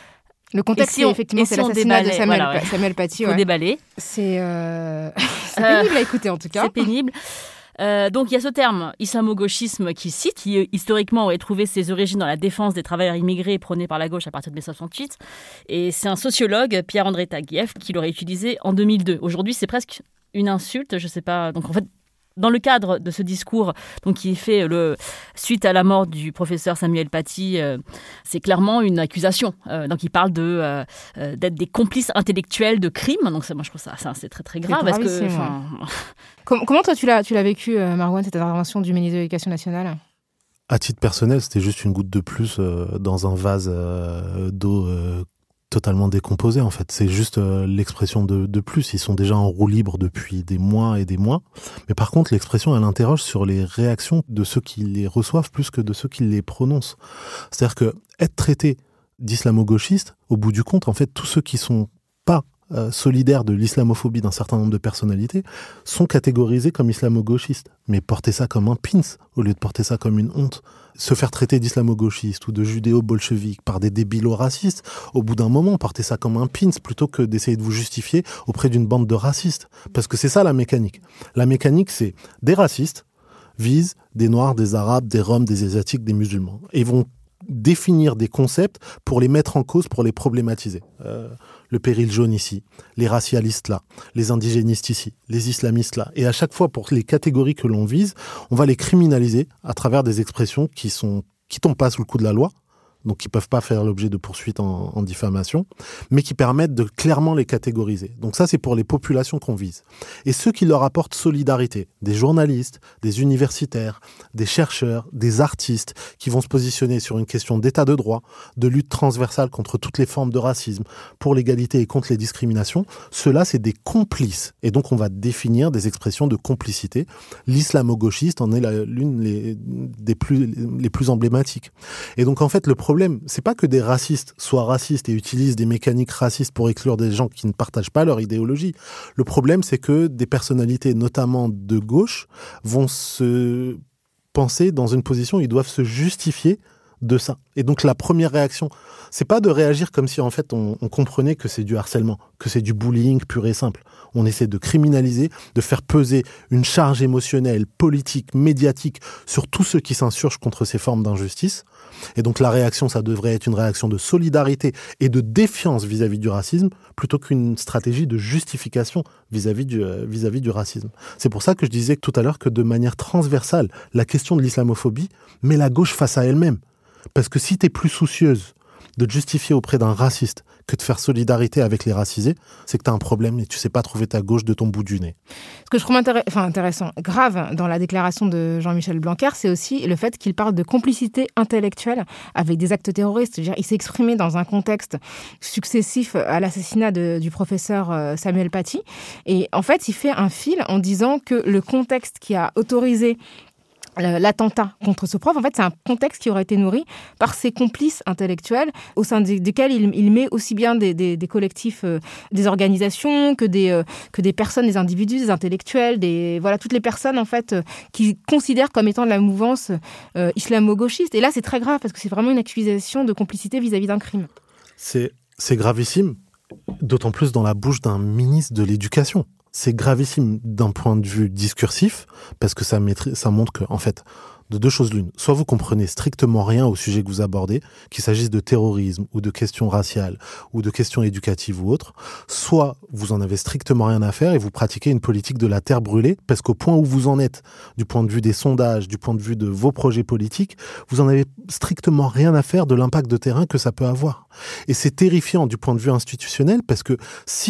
Le contexte, si on, c'est effectivement si c'est l'assassinat de Samuel, voilà, ouais. Samuel Paty. Faut ouais. déballer. C'est, euh... c'est pénible à écouter en tout cas. C'est pénible. Euh, donc il y a ce terme islamo-gauchisme qui cite, qui euh, historiquement aurait trouvé ses origines dans la défense des travailleurs immigrés prônés par la gauche à partir de mai soixante-huit. Et c'est un sociologue, Pierre-André Taguieff, qui l'aurait utilisé en deux mille deux. Aujourd'hui, c'est presque une insulte, je sais pas. Donc en fait, dans le cadre de ce discours, donc qui est fait le, suite à la mort du professeur Samuel Paty, euh, c'est clairement une accusation. Euh, donc il parle de euh, euh, d'être des complices intellectuels de crimes. Donc ça, moi je trouve ça, ça c'est très très grave. Parce que, enfin... comment, comment toi tu l'as tu l'as vécu, euh, Marouane, cette intervention du ministre de l'Éducation nationale? À titre personnel, c'était juste une goutte de plus euh, dans un vase euh, d'eau euh, totalement décomposé, en fait. C'est juste euh, l'expression de, de plus. Ils sont déjà en roue libre depuis des mois et des mois. Mais par contre, l'expression, elle interroge sur les réactions de ceux qui les reçoivent plus que de ceux qui les prononcent. C'est-à-dire que être traité d'islamo-gauchiste, au bout du compte, en fait, tous ceux qui sont pas euh, solidaires de l'islamophobie d'un certain nombre de personnalités sont catégorisés comme islamo-gauchistes. Mais porter ça comme un pins, au lieu de porter ça comme une honte. Se faire traiter d'islamo-gauchiste ou de judéo-bolchevique par des débilos racistes, au bout d'un moment, portez ça comme un pins plutôt que d'essayer de vous justifier auprès d'une bande de racistes. Parce que c'est ça la mécanique. La mécanique, c'est des racistes visent des Noirs, des Arabes, des Roms, des Asiatiques, des musulmans. Et vont définir des concepts pour les mettre en cause, pour les problématiser. Euh, le péril jaune ici, les racialistes là, les indigénistes ici, les islamistes là. Et à chaque fois, pour les catégories que l'on vise, on va les criminaliser à travers des expressions qui sont qui tombent pas sous le coup de la loi, donc qui peuvent pas faire l'objet de poursuites en, en diffamation, mais qui permettent de clairement les catégoriser. Donc ça, c'est pour les populations qu'on vise. Et ceux qui leur apportent solidarité, des journalistes, des universitaires, des chercheurs, des artistes, qui vont se positionner sur une question d'état de droit, de lutte transversale contre toutes les formes de racisme, pour l'égalité et contre les discriminations, ceux-là, c'est des complices. Et donc, on va définir des expressions de complicité. L'islamo-gauchiste en est la, l'une les, des plus, les plus emblématiques. Et donc, en fait, le Le problème, c'est pas que des racistes soient racistes et utilisent des mécaniques racistes pour exclure des gens qui ne partagent pas leur idéologie. Le problème, c'est que des personnalités, notamment de gauche, vont se penser dans une position où ils doivent se justifier de ça. Et donc la première réaction, c'est pas de réagir comme si en fait on, on comprenait que c'est du harcèlement, que c'est du bullying pur et simple. On essaie de criminaliser, de faire peser une charge émotionnelle, politique, médiatique sur tous ceux qui s'insurgent contre ces formes d'injustice. Et donc la réaction, ça devrait être une réaction de solidarité et de défiance vis-à-vis du racisme, plutôt qu'une stratégie de justification vis-à-vis du, euh, vis-à-vis du racisme. C'est pour ça que je disais tout à l'heure que de manière transversale, la question de l'islamophobie met la gauche face à elle-même. Parce que si tu es plus soucieuse de te justifier auprès d'un raciste que de faire solidarité avec les racisés, c'est que tu as un problème et tu sais pas trouver ta gauche de ton bout du nez. Ce que je trouve intéress- enfin, intéressant, grave dans la déclaration de Jean-Michel Blanquer, c'est aussi le fait qu'il parle de complicité intellectuelle avec des actes terroristes. C'est-à-dire, il s'est exprimé dans un contexte successif à l'assassinat de, du professeur Samuel Paty. Et en fait, il fait un fil en disant que le contexte qui a autorisé l'attentat contre ce prof, en fait, c'est un contexte qui aurait été nourri par ses complices intellectuels, au sein desquels il, il met aussi bien des, des, des collectifs, euh, des organisations, que des, euh, que des personnes, des individus, des intellectuels, des, voilà, toutes les personnes, en fait, euh, qui considèrent comme étant de la mouvance euh, islamo-gauchiste. Et là, c'est très grave, parce que c'est vraiment une accusation de complicité vis-à-vis d'un crime. C'est, c'est gravissime, d'autant plus dans la bouche d'un ministre de l'Éducation. C'est gravissime d'un point de vue discursif, parce que ça, maîtrise, ça montre que, en fait, de deux choses l'une. Soit vous comprenez strictement rien au sujet que vous abordez, qu'il s'agisse de terrorisme, ou de questions raciales, ou de questions éducatives ou autres. Soit vous en avez strictement rien à faire et vous pratiquez une politique de la terre brûlée, parce qu'au point où vous en êtes, du point de vue des sondages, du point de vue de vos projets politiques, vous en avez strictement rien à faire de l'impact de terrain que ça peut avoir. Et c'est terrifiant du point de vue institutionnel, parce que si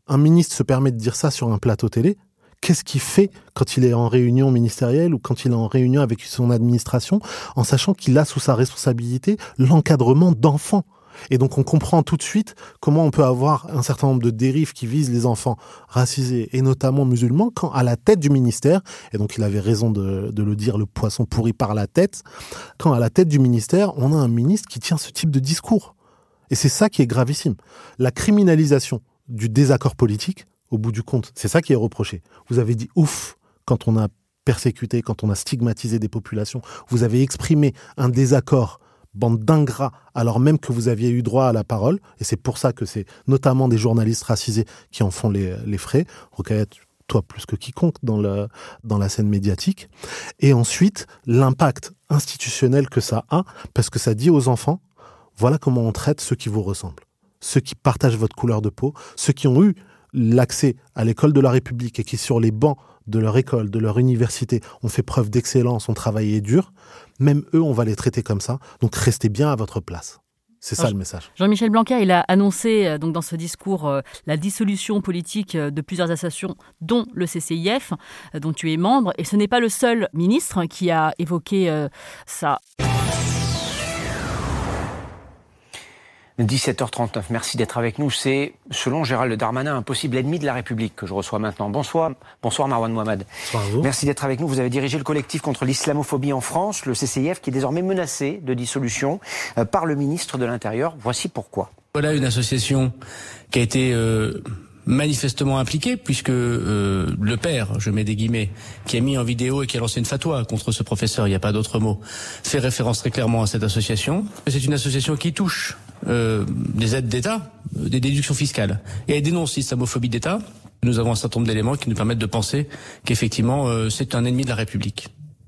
un ministre se permet de dire ça sur un plateau télé, qu'est-ce qu'il fait quand il est en réunion ministérielle ou quand il est en réunion avec son administration, en sachant qu'il a sous sa responsabilité l'encadrement d'enfants? Et donc on comprend tout de suite comment on peut avoir un certain nombre de dérives qui visent les enfants racisés et notamment musulmans quand à la tête du ministère, et donc il avait raison de, de le dire, le poisson pourri par la tête, quand à la tête du ministère, on a un ministre qui tient ce type de discours. Et c'est ça qui est gravissime. La criminalisation du désaccord politique, au bout du compte, c'est ça qui est reproché. Vous avez dit ouf quand on a persécuté, quand on a stigmatisé des populations. Vous avez exprimé un désaccord, bande d'ingrats, alors même que vous aviez eu droit à la parole. Et c'est pour ça que c'est notamment des journalistes racisés qui en font les, les frais. Rokhaya, toi plus que quiconque dans, le, dans la scène médiatique. Et ensuite, l'impact institutionnel que ça a, parce que ça dit aux enfants, voilà comment on traite ceux qui vous ressemblent. Ceux qui partagent votre couleur de peau, ceux qui ont eu l'accès à l'école de la République et qui, sur les bancs de leur école, de leur université, ont fait preuve d'excellence, ont travaillé dur, même eux, on va les traiter comme ça. Donc, restez bien à votre place. C'est ça Alors, le message. Jean-Michel Blanquer, il a annoncé donc dans ce discours euh, la dissolution politique de plusieurs associations, dont le C C I F, euh, dont tu es membre. Et ce n'est pas le seul ministre qui a évoqué euh, ça. dix-sept heures trente-neuf, merci d'être avec nous. C'est, selon Gérald Darmanin, un possible ennemi de la République que je reçois maintenant. Bonsoir, bonsoir Marwan Mohamed. Bonsoir à vous. Merci d'être avec nous. Vous avez dirigé le collectif contre l'islamophobie en France, le C C I F, qui est désormais menacé de dissolution euh, par le ministre de l'Intérieur. Voici pourquoi. Voilà une association qui a été euh, manifestement impliqué, puisque euh, le père, je mets des guillemets, qui a mis en vidéo et qui a lancé une fatwa contre ce professeur, il n'y a pas d'autre mot, fait référence très clairement à cette association. C'est une association qui touche euh, des aides d'État, euh, des déductions fiscales, et elle dénonce l'islamophobie d'État. Nous avons un certain nombre d'éléments qui nous permettent de penser qu'effectivement euh, c'est un ennemi de la République.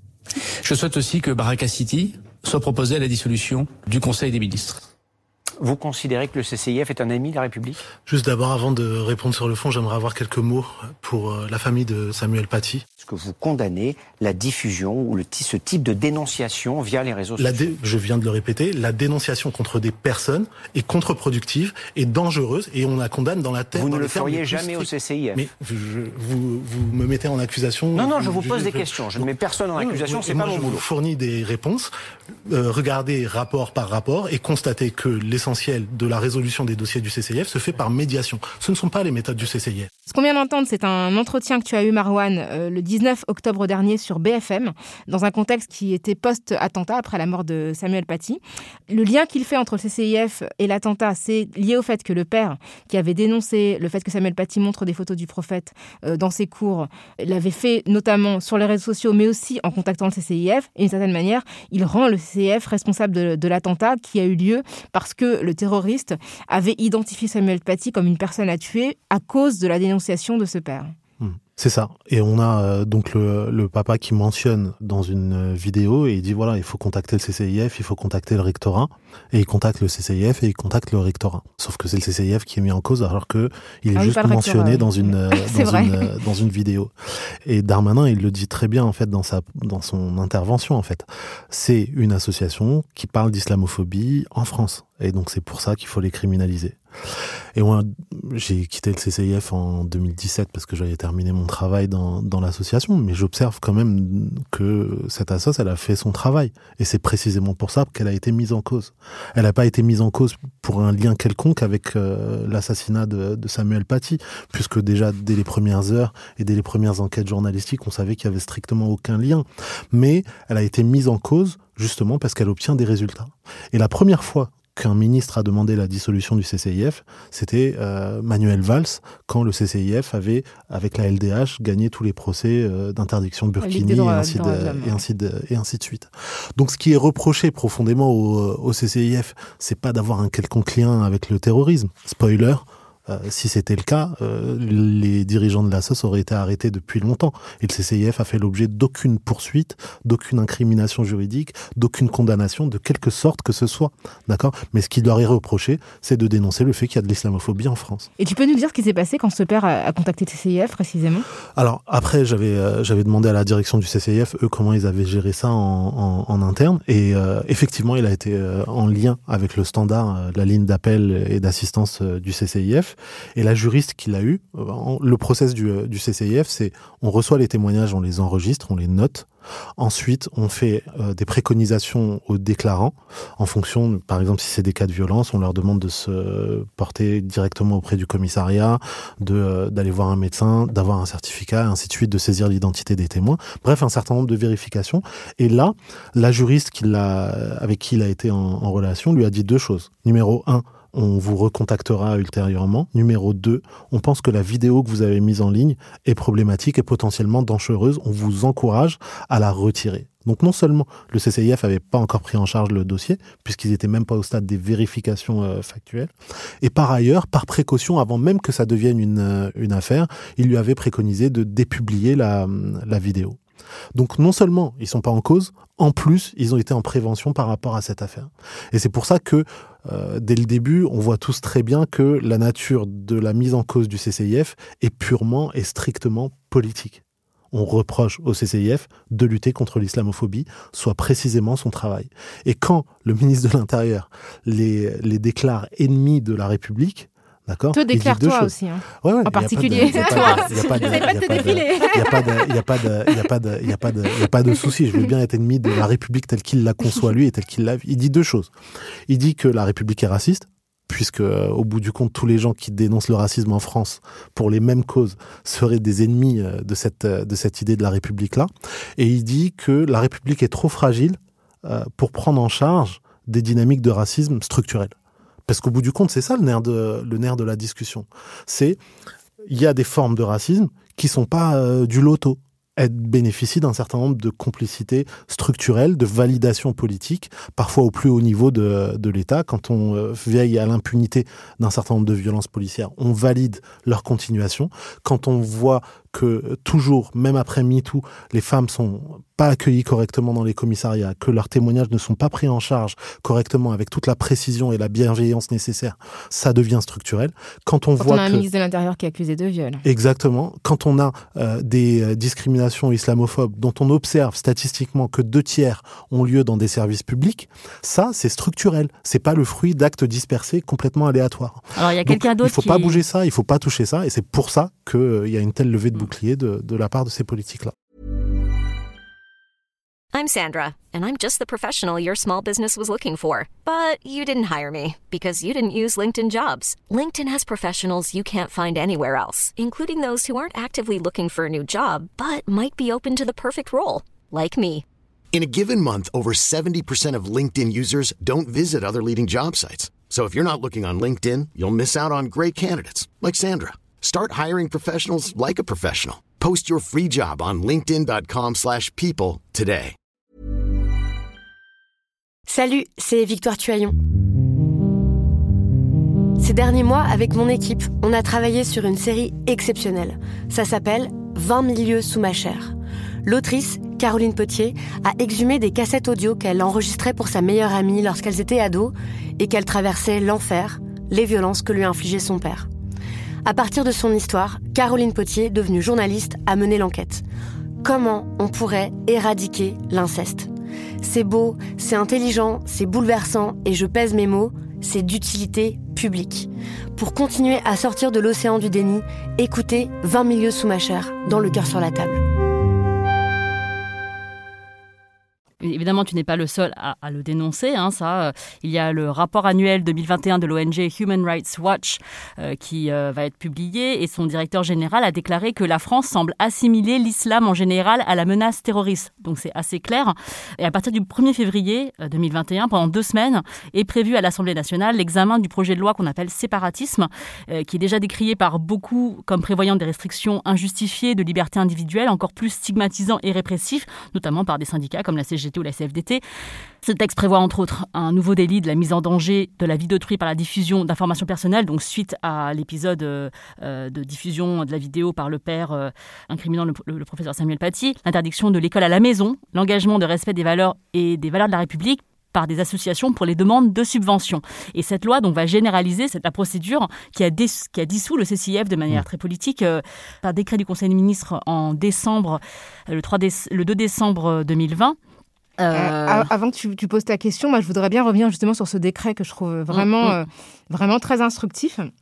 Je souhaite aussi que Baraka City soit proposé à la dissolution du Conseil des ministres. Vous considérez que le C C I F est un ennemi de la République ? Juste d'abord, avant de répondre sur le fond, j'aimerais avoir quelques mots pour la famille de Samuel Paty. Est-ce que vous condamnez la diffusion ou le, ce type de dénonciation via les réseaux sociaux ? La dé, je viens de le répéter, la dénonciation contre des personnes est contre-productive et dangereuse et on la condamne dans la tête. Vous ne le feriez jamais au C C I F ? Mais je, vous, vous me mettez en accusation. Non, non, je vous je, pose je, des je, questions. Je ne mets personne en accusation, oui, c'est moi, pas mon boulot. Je vous fournis des réponses. Euh, regardez rapport par rapport et constatez que l'essentiel de la résolution des dossiers du C C I F se fait par médiation. Ce ne sont pas les méthodes du C C I F. Ce qu'on vient d'entendre, c'est un entretien que tu as eu, Marwan, euh, le dix-neuf octobre dernier sur B F M, dans un contexte qui était post-attentat, après la mort de Samuel Paty. Le lien qu'il fait entre le C C I F et l'attentat, c'est lié au fait que le père, qui avait dénoncé le fait que Samuel Paty montre des photos du prophète euh, dans ses cours, l'avait fait notamment sur les réseaux sociaux, mais aussi en contactant le C C I F. Et d'une certaine manière, il rend le C C I F responsable de, de l'attentat qui a eu lieu parce que le terroriste avait identifié Samuel Paty comme une personne à tuer à cause de la dénonciation de ce père. C'est ça. Et on a euh, donc le, le papa qui mentionne dans une vidéo et il dit voilà, il faut contacter le C C I F, il faut contacter le rectorat. Et il contacte le C C I F et il contacte le rectorat. Sauf que c'est le C C I F qui est mis en cause alors que il est ah, juste mentionné dans une euh, dans une euh, dans une vidéo. Et Darmanin, il le dit très bien en fait dans sa dans son intervention en fait. C'est une association qui parle d'islamophobie en France. Et donc c'est pour ça qu'il faut les criminaliser. Et moi, j'ai quitté le C C I F en deux mille dix-sept parce que j'avais terminé mon travail dans, dans l'association, mais j'observe quand même que cette assoce, elle a fait son travail. Et c'est précisément pour ça qu'elle a été mise en cause. Elle n'a pas été mise en cause pour un lien quelconque avec euh, l'assassinat de, de Samuel Paty, puisque déjà dès les premières heures et dès les premières enquêtes journalistiques, on savait qu'il y avait strictement aucun lien. Mais elle a été mise en cause justement parce qu'elle obtient des résultats. Et la première fois qu'un ministre a demandé la dissolution du C C I F, c'était euh, Manuel Valls, quand le C C I F avait, avec la L D H, gagné tous les procès euh, d'interdiction de burkini et ainsi de, et, ainsi de, et ainsi de suite. Donc ce qui est reproché profondément au, au C C I F, c'est pas d'avoir un quelconque lien avec le terrorisme. Spoiler, Euh, si c'était le cas, euh, les dirigeants de l'A S S auraient été arrêtés depuis longtemps. Et le C C I F a fait l'objet d'aucune poursuite, d'aucune incrimination juridique, d'aucune condamnation, de quelque sorte que ce soit. D'accord ? Mais ce qui leur est reproché, c'est de dénoncer le fait qu'il y a de l'islamophobie en France. Et tu peux nous dire ce qui s'est passé quand ce père a, a contacté le C C I F précisément ? Alors après, j'avais, euh, j'avais demandé à la direction du C C I F, eux, comment ils avaient géré ça en, en, en interne. Et euh, effectivement, il a été euh, en lien avec le standard, euh, la ligne d'appel et d'assistance euh, du C C I F. F. Et la juriste qui l'a eu, le process du, du C C I F, c'est on reçoit les témoignages, on les enregistre, on les note. Ensuite, on fait euh, des préconisations aux déclarants en fonction, par exemple, si c'est des cas de violence, on leur demande de se porter directement auprès du commissariat, de euh, d'aller voir un médecin, d'avoir un certificat, et ainsi de suite, de saisir l'identité des témoins. Bref, un certain nombre de vérifications. Et là, la juriste qui l'a, avec qui il a été en, en relation lui a dit deux choses. Numéro un, on vous recontactera ultérieurement. Numéro deux, on pense que la vidéo que vous avez mise en ligne est problématique et potentiellement dangereuse. On vous encourage à la retirer. Donc non seulement le C C I F avait pas encore pris en charge le dossier, puisqu'ils étaient même pas au stade des vérifications euh, factuelles, et par ailleurs, par précaution, avant même que ça devienne une, euh, une affaire, il lui avait préconisé de dépublier la, la vidéo. Donc non seulement ils sont pas en cause, en plus ils ont été en prévention par rapport à cette affaire. Et c'est pour ça que euh, dès le début, on voit tous très bien que la nature de la mise en cause du C C I F est purement et strictement politique. On reproche au C C I F de lutter contre l'islamophobie, soit précisément son travail. Et quand le ministre de l'Intérieur les, les déclare ennemis de la République, d'accord. Te déclare toi aussi, hein. Ouais, ouais, en particulier. Il n'y a pas de, il n'y a pas de, il n'y a pas de, il n'y a pas de, il n'y a pas de, il n'y a pas de, il n'y a pas de souci. Je veux bien être ennemi de la République telle qu'il la conçoit lui et telle qu'il l'a vu. Il dit deux choses. Il dit que la République est raciste, puisque euh, au bout du compte, tous les gens qui dénoncent le racisme en France pour les mêmes causes seraient des ennemis euh, de cette euh, de cette idée de la République là. Et il dit que la République est trop fragile euh, pour prendre en charge des dynamiques de racisme structurelles. Parce qu'au bout du compte, c'est ça le nerf de, le nerf de la discussion. C'est, il y a des formes de racisme qui sont pas euh, du loto. Elles bénéficient d'un certain nombre de complicités structurelles, de validation politique, parfois au plus haut niveau de, de l'État. Quand on euh, veille à l'impunité d'un certain nombre de violences policières, on valide leur continuation. Quand on voit que toujours, même après MeToo, les femmes sont pas accueillies correctement dans les commissariats, que leurs témoignages ne sont pas pris en charge correctement avec toute la précision et la bienveillance nécessaires, ça devient structurel. Quand on Quand voit on a un que... ministre de l'Intérieur qui est accusé de viol. Exactement. Quand on a euh, des euh, discriminations islamophobes dont on observe statistiquement que deux tiers ont lieu dans des services publics, ça, c'est structurel. C'est pas le fruit d'actes dispersés complètement aléatoires. Alors, il y a Donc, quelqu'un d'autre il faut qui... pas bouger ça, il faut pas toucher ça, et c'est pour ça qu'il euh, y a une telle levée de bouclier de, de la part de ces politiques-là. I'm Sandra, and I'm just the professional your small business was looking for. But you didn't hire me because you didn't use LinkedIn Jobs. LinkedIn has professionals you can't find anywhere else, including those who aren't actively looking for a new job, but might be open to the perfect role, like me. In a given month, over seventy percent of LinkedIn users don't visit other leading job sites. So if you're not looking on LinkedIn, you'll miss out on great candidates like Sandra. Start hiring professionals like a professional. Post your free job on linkedin.com slash people today. Salut, c'est Victoire Tuaillon. Ces derniers mois, avec mon équipe, on a travaillé sur une série exceptionnelle. Ça s'appelle vingt mille lieues sous ma chair. L'autrice, Caroline Potier, a exhumé des cassettes audio qu'elle enregistrait pour sa meilleure amie lorsqu'elles étaient ados et qu'elle traversait l'enfer, les violences que lui infligeait son père. À partir de son histoire, Caroline Potier, devenue journaliste, a mené l'enquête. Comment on pourrait éradiquer l'inceste ? C'est beau, c'est intelligent, c'est bouleversant et je pèse mes mots, c'est d'utilité publique. Pour continuer à sortir de l'océan du déni, écoutez vingt mille lieues sous ma chair, dans Le cœur sur la table. Évidemment, tu n'es pas le seul à, à le dénoncer. Hein, ça, euh, il y a le rapport annuel deux mille vingt et un de l'O N G Human Rights Watch euh, qui euh, va être publié et son directeur général a déclaré que la France semble assimiler l'islam en général à la menace terroriste. Donc c'est assez clair. Et à partir du premier février deux mille vingt et un, pendant deux semaines, est prévu à l'Assemblée nationale l'examen du projet de loi qu'on appelle séparatisme, euh, qui est déjà décrié par beaucoup comme prévoyant des restrictions injustifiées de liberté individuelle, encore plus stigmatisant et répressif, notamment par des syndicats comme la C G T ou la C F D T. Ce texte prévoit entre autres un nouveau délit de la mise en danger de la vie d'autrui par la diffusion d'informations personnelles, donc suite à l'épisode euh, de diffusion de la vidéo par le père euh, incriminant le, le, le professeur Samuel Paty, l'interdiction de l'école à la maison, l'engagement de respect des valeurs et des valeurs de la République par des associations pour les demandes de subventions. Et cette loi donc va généraliser cette, la procédure qui a, dé, qui a dissous le C C I F de manière très politique euh, par décret du Conseil des ministres en décembre, le, trois déce- le deux décembre deux mille vingt. Euh... Euh, avant que tu, tu poses ta question, moi je voudrais bien revenir justement sur ce décret que je trouve vraiment, mmh. euh, vraiment très instructif.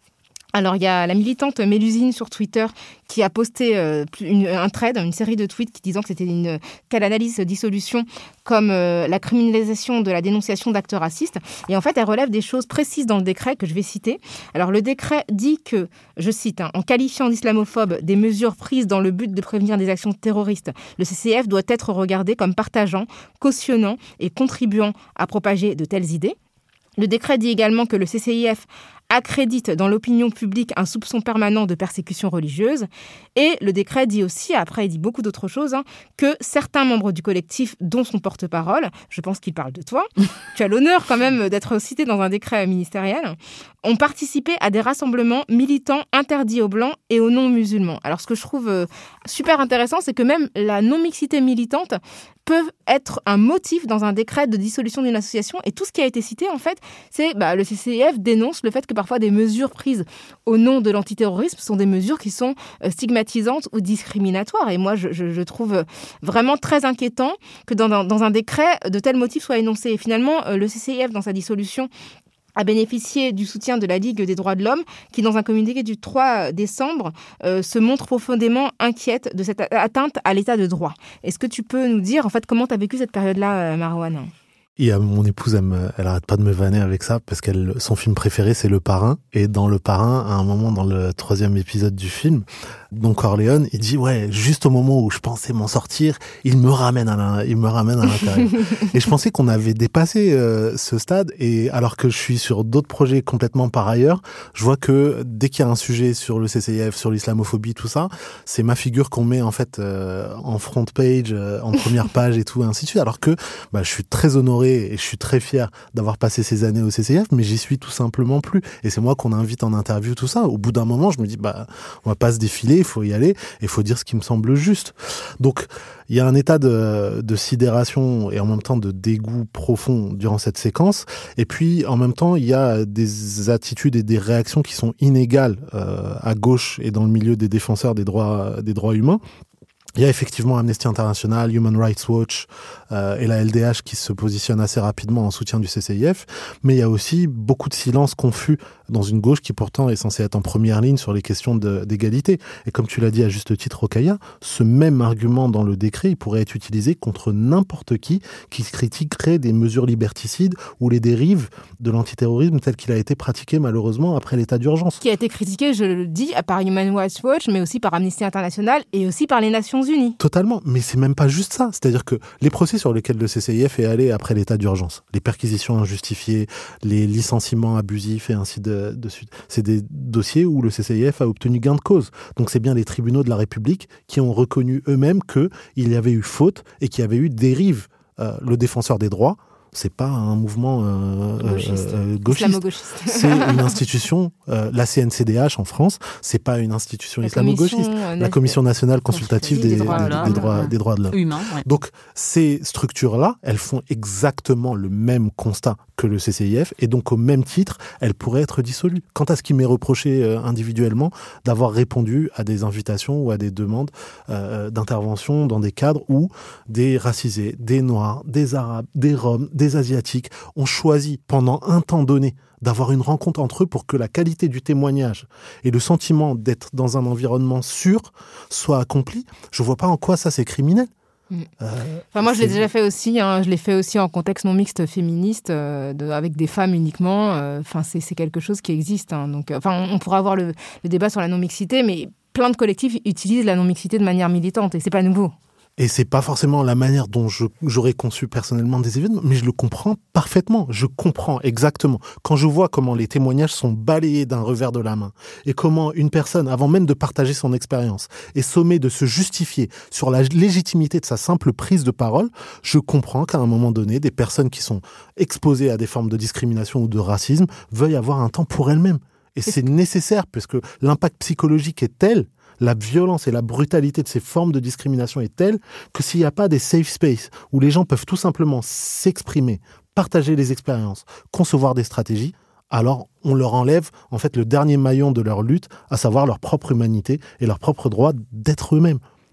Alors, il y a la militante Mélusine sur Twitter qui a posté euh, une, un thread, une série de tweets qui disant que c'était une, qu'elle analyse dissolution comme euh, la criminalisation de la dénonciation d'actes racistes. Et en fait, elle relève des choses précises dans le décret que je vais citer. Alors, le décret dit que, je cite, hein, en qualifiant d'islamophobe des mesures prises dans le but de prévenir des actions terroristes, le C C F doit être regardé comme partageant, cautionnant et contribuant à propager de telles idées. Le décret dit également que le C C I F accrédite dans l'opinion publique un soupçon permanent de persécution religieuse. Et le décret dit aussi, après il dit beaucoup d'autres choses, hein, que certains membres du collectif, dont son porte-parole, je pense qu'il parle de toi, tu as l'honneur quand même d'être cité dans un décret ministériel, ont participé à des rassemblements militants interdits aux Blancs et aux non-musulmans. Alors ce que je trouve euh, super intéressant, c'est que même la non-mixité militante peut être un motif dans un décret de dissolution d'une association. Et tout ce qui a été cité, en fait, c'est bah, le C C I F dénonce le fait que parfois des mesures prises au nom de l'antiterrorisme sont des mesures qui sont euh, stigmatisantes ou discriminatoires. Et moi, je, je, je trouve vraiment très inquiétant que dans, dans, dans un décret, de tels motifs soient énoncés. Et finalement, euh, le C C I F, dans sa dissolution, a bénéficié du soutien de la Ligue des droits de l'homme, qui, dans un communiqué du trois décembre, euh, se montre profondément inquiète de cette atteinte à l'état de droit. Est-ce que tu peux nous dire, en fait, comment tu as vécu cette période-là, Marouane ? Il y a mon épouse, elle, me, elle arrête pas de me vanner avec ça parce qu'elle, son film préféré, c'est Le Parrain. Et dans Le Parrain, à un moment, dans le troisième épisode du film, Don Corleone, il dit ouais, juste au moment où je pensais m'en sortir, il me ramène à la, il me ramène à l'intérieur. Et je pensais qu'on avait dépassé euh, ce stade. Et alors que je suis sur d'autres projets complètement par ailleurs, je vois que dès qu'il y a un sujet sur le C C I F, sur l'islamophobie, tout ça, c'est ma figure qu'on met en fait euh, en front page, euh, en première page et tout, et ainsi de suite. Alors que bah, je suis très honoré et je suis très fier d'avoir passé ces années au C C I F, mais j'y suis tout simplement plus. Et c'est moi qu'on invite en interview, tout ça. Au bout d'un moment, je me dis bah on va pas se défiler, il faut y aller, et il faut dire ce qui me semble juste. Donc il y a un état de, de sidération et en même temps de dégoût profond durant cette séquence. Et puis en même temps, il y a des attitudes et des réactions qui sont inégales euh, à gauche et dans le milieu des défenseurs des droits des droits humains. Il y a effectivement Amnesty International, Human Rights Watch euh, et la L D H qui se positionnent assez rapidement en soutien du C C I F, mais il y a aussi beaucoup de silence confus dans une gauche qui pourtant est censée être en première ligne sur les questions de, d'égalité. Et comme tu l'as dit à juste titre, Rokhaya, ce même argument dans le décret, il pourrait être utilisé contre n'importe qui qui critiquerait des mesures liberticides ou les dérives de l'antiterrorisme tel qu'il a été pratiqué malheureusement après l'état d'urgence. Qui a été critiqué, je le dis, par Human Rights Watch, mais aussi par Amnesty International et aussi par les Nations Unies. Totalement, mais c'est même pas juste ça. C'est-à-dire que les procès sur lesquels le C C I F est allé après l'état d'urgence, les perquisitions injustifiées, les licenciements abusifs et ainsi de, de suite, c'est des dossiers où le C C I F a obtenu gain de cause. Donc c'est bien les tribunaux de la République qui ont reconnu eux-mêmes qu'il y avait eu faute et qu'il y avait eu dérive. Euh, le défenseur des droits, c'est pas un mouvement euh, gauchiste. Euh, gauchiste. C'est une institution, euh, la C N C D H en France, c'est pas une institution la islamo-gauchiste. Euh, la Commission nationale consultative des, des, droits, des, des, droits, des droits de l'homme. Humain, ouais. Donc ces structures-là, elles font exactement le même constat que le C C I F, et donc au même titre, elles pourraient être dissolues. Quant à ce qui m'est reproché euh, individuellement, d'avoir répondu à des invitations ou à des demandes euh, d'intervention dans des cadres où des racisés, des noirs, des arabes, des roms, des asiatiques ont choisi pendant un temps donné d'avoir une rencontre entre eux pour que la qualité du témoignage et le sentiment d'être dans un environnement sûr soit accompli. Je vois pas en quoi ça c'est criminel. Euh, enfin, moi, je l'ai déjà fait aussi. Hein, je l'ai fait aussi en contexte non mixte féministe, euh, de, avec des femmes uniquement. Euh, enfin, c'est, c'est quelque chose qui existe. Hein, donc, enfin, on, on pourra avoir le, le débat sur la non mixité, mais plein de collectifs utilisent la non mixité de manière militante, et c'est pas nouveau. Et c'est pas forcément la manière dont je, j'aurais conçu personnellement des événements, mais je le comprends parfaitement. Je comprends exactement. Quand je vois comment les témoignages sont balayés d'un revers de la main et comment une personne, avant même de partager son expérience, est sommée de se justifier sur la légitimité de sa simple prise de parole, je comprends qu'à un moment donné, des personnes qui sont exposées à des formes de discrimination ou de racisme veuillent avoir un temps pour elles-mêmes. Et c'est nécessaire parce que l'impact psychologique est tel, la violence et la brutalité de ces formes de discrimination est telle que s'il n'y a pas des safe spaces où les gens peuvent tout simplement s'exprimer, partager les expériences, concevoir des stratégies, alors on leur enlève en fait le dernier maillon de leur lutte, à savoir leur propre humanité et leur propre droit d'être eux-mêmes.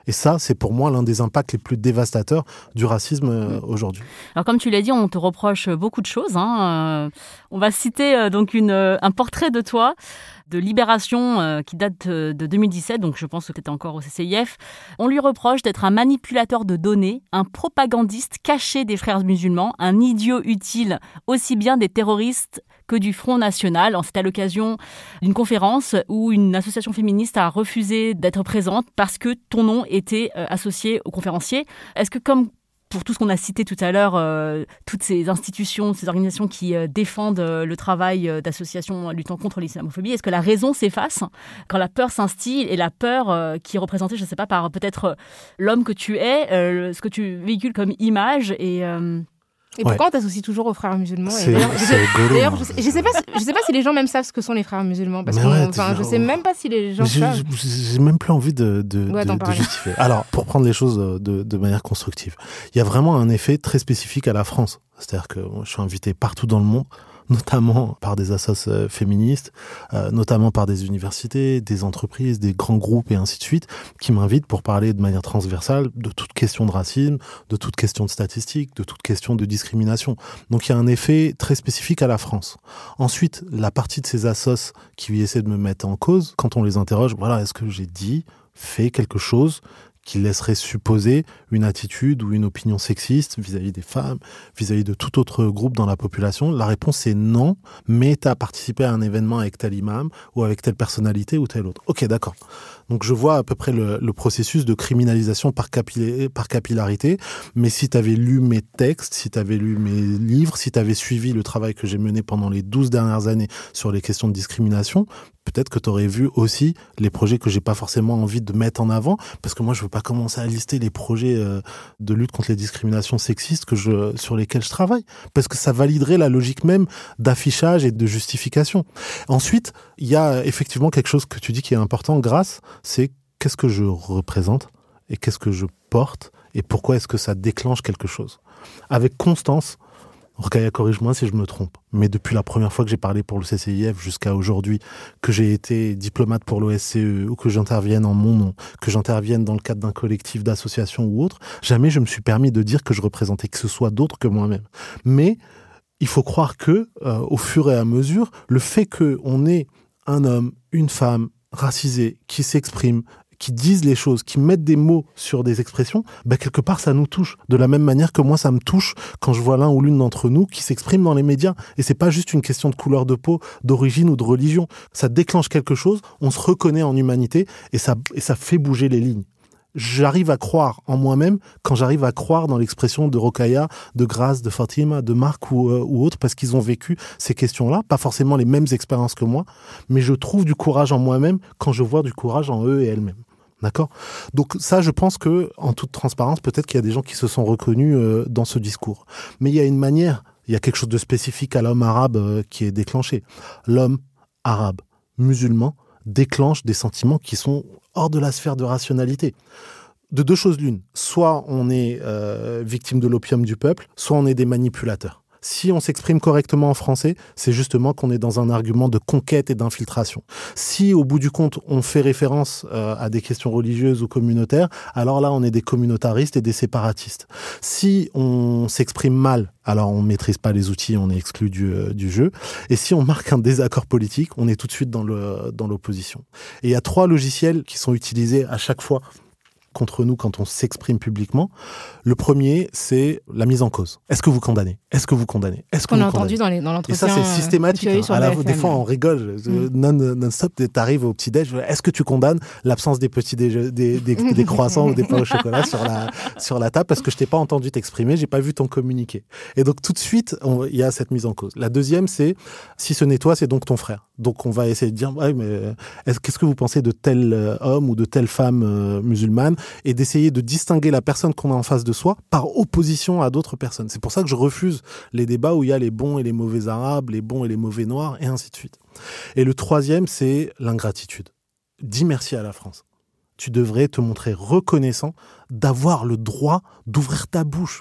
Et ça, c'est pour moi l'un des impacts les plus dévastateurs du racisme euh, aujourd'hui. Alors comme tu l'as dit, on te reproche beaucoup de choses. Hein. Euh, on va citer euh, donc une, euh, un portrait de toi de Libération euh, qui date de deux mille dix-sept, donc je pense que tu étais encore au C C I F. On lui reproche d'être un manipulateur de données, un propagandiste caché des frères musulmans, un idiot utile aussi bien des terroristes que du Front National. C'était à l'occasion d'une conférence où une association féministe a refusé d'être présente parce que ton nom était euh, associé au conférencier. Est-ce que comme pour tout ce qu'on a cité tout à l'heure, euh, toutes ces institutions, ces organisations qui euh, défendent euh, le travail euh, d'associations luttant contre l'islamophobie, est-ce que la raison s'efface quand la peur s'instille et la peur euh, qui est représentée, je ne sais pas, par peut-être euh, l'homme que tu es, euh, ce que tu véhicules comme image et... Euh Et pourquoi ouais. on t'associe toujours aux frères musulmans? C'est, et d'ailleurs, c'est rigolo. D'ailleurs, je sais, je sais pas, je sais pas si les gens même savent ce que sont les frères musulmans, parce que ouais, enfin, je sais même pas si les gens j'ai, savent. J'ai même plus envie de, de, ouais, de, de justifier. Alors, pour prendre les choses de, de manière constructive, il y a vraiment un effet très spécifique à la France. C'est-à-dire que je suis invité partout dans le monde, notamment par des associations féministes, euh, notamment par des universités, des entreprises, des grands groupes et ainsi de suite, qui m'invitent pour parler de manière transversale de toute question de racisme, de toute question de statistique, de toute question de discrimination. Donc il y a un effet très spécifique à la France. Ensuite, la partie de ces assos qui essaient de me mettre en cause, quand on les interroge, voilà, est-ce que j'ai dit, fait quelque chose qui laisserait supposer une attitude ou une opinion sexiste vis-à-vis des femmes, vis-à-vis de tout autre groupe dans la population? La réponse est non, mais tu as participé à un événement avec tel imam ou avec telle personnalité ou telle autre. Ok, d'accord. Donc je vois à peu près le, le processus de criminalisation par, capilla- par capillarité, mais si tu avais lu mes textes, si tu avais lu mes livres, si tu avais suivi le travail que j'ai mené pendant les douze dernières années sur les questions de discrimination, peut-être que tu aurais vu aussi les projets que j'ai pas forcément envie de mettre en avant, parce que moi je veux pas commencer à lister les projets euh, de lutte contre les discriminations sexistes que je, sur lesquels je travaille, parce que ça validerait la logique même d'affichage et de justification. Ensuite, il y a effectivement quelque chose que tu dis qui est important, Grâce, c'est qu'est-ce que je représente et qu'est-ce que je porte et pourquoi est-ce que ça déclenche quelque chose. Avec constance, Rokhaya, corrige-moi si je me trompe, mais depuis la première fois que j'ai parlé pour le C C I F jusqu'à aujourd'hui, que j'ai été diplomate pour l'O S C E ou que j'intervienne en mon nom, que j'intervienne dans le cadre d'un collectif, d'association ou autre, jamais je me suis permis de dire que je représentais que ce soit d'autres que moi-même. Mais il faut croire que, euh, au fur et à mesure, le fait qu'on ait un homme, une femme racisée qui s'exprime, qui disent les choses, qui mettent des mots sur des expressions, bah quelque part ça nous touche. De la même manière que moi ça me touche quand je vois l'un ou l'une d'entre nous qui s'exprime dans les médias. Et c'est pas juste une question de couleur de peau, d'origine ou de religion. Ça déclenche quelque chose, on se reconnaît en humanité et ça, et ça fait bouger les lignes. J'arrive à croire en moi-même quand j'arrive à croire dans l'expression de Rokhaya, de Grâce, de Fatima, de Marc ou, euh, ou autres, parce qu'ils ont vécu ces questions-là, pas forcément les mêmes expériences que moi, mais je trouve du courage en moi-même quand je vois du courage en eux et elles-mêmes. D'accord ? Donc ça, je pense que, en toute transparence, peut-être qu'il y a des gens qui se sont reconnus euh, dans ce discours. Mais il y a une manière, il y a quelque chose de spécifique à l'homme arabe euh, qui est déclenché. L'homme arabe, musulman, déclenche des sentiments qui sont hors de la sphère de rationalité. De deux choses l'une, soit on est euh, victime de l'opium du peuple, soit on est des manipulateurs. Si on s'exprime correctement en français, c'est justement qu'on est dans un argument de conquête et d'infiltration. Si, au bout du compte, on fait référence euh, à des questions religieuses ou communautaires, alors là, on est des communautaristes et des séparatistes. Si on s'exprime mal, alors on ne maîtrise pas les outils, on est exclu du, euh, du jeu. Et si on marque un désaccord politique, on est tout de suite dans, le, dans l'opposition. Et il y a trois logiciels qui sont utilisés à chaque fois contre nous quand on s'exprime publiquement. Le premier, c'est la mise en cause. Est-ce que vous condamnez ? Est-ce que vous condamnez ? Est-ce que on vous a entendu condamnez ? dans, les, dans l'entretien. Et ça, c'est systématique. Euh, hein. À la, des fois, on rigole. Mm. Non, non-stop, t'arrives au petit-déj. Est-ce que tu condamnes l'absence des petits déj- des, des, des croissants ou des pains au chocolat sur la, sur la table parce que je t'ai pas entendu t'exprimer, j'ai pas vu ton communiqué. Et donc, tout de suite, il y a cette mise en cause. La deuxième, c'est si ce n'est toi, c'est donc ton frère. Donc, on va essayer de dire, ouais, mais est-ce, qu'est-ce que vous pensez de tel euh, homme ou de telle femme euh, musulmane, et d'essayer de distinguer la personne qu'on a en face de soi par opposition à d'autres personnes. C'est pour ça que je refuse les débats où il y a les bons et les mauvais arabes, les bons et les mauvais noirs, et ainsi de suite. Et le troisième, c'est l'ingratitude. Dis merci à la France. Tu devrais te montrer reconnaissant d'avoir le droit d'ouvrir ta bouche.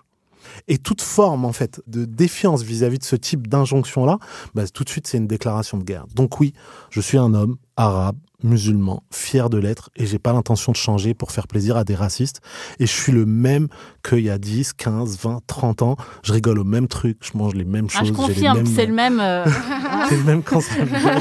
Et toute forme, en fait, de défiance vis-à-vis de ce type d'injonction-là, bah, tout de suite, c'est une déclaration de guerre. Donc oui, je suis un homme arabe, musulman, fier de l'être, et j'ai pas l'intention de changer pour faire plaisir à des racistes. Et je suis le même qu'il y a dix, quinze, vingt, trente ans. Je rigole au même truc, je mange les mêmes choses. Ah, je confirme, mêmes... c'est le même. Euh... c'est le même quand ça.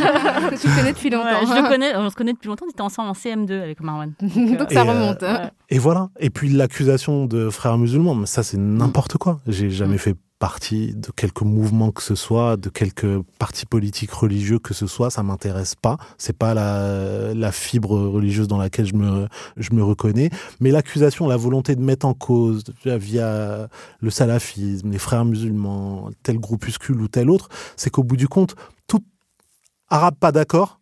Tu le connais depuis longtemps. Ouais, je le connais, on se connaît depuis longtemps, on était ensemble en C M deux avec Marwan. Donc, Donc ça et remonte. Euh, hein. Et voilà. Et puis l'accusation de frères musulmans, mais ça c'est n'importe quoi. J'ai jamais fait partie de quelque mouvement que ce soit, de quelque parti politique religieux que ce soit, ça m'intéresse pas. C'est pas la, la fibre religieuse dans laquelle je me, je me reconnais. Mais l'accusation, la volonté de mettre en cause via le salafisme, les frères musulmans, tel groupuscule ou tel autre, c'est qu'au bout du compte, tout arabe pas d'accord,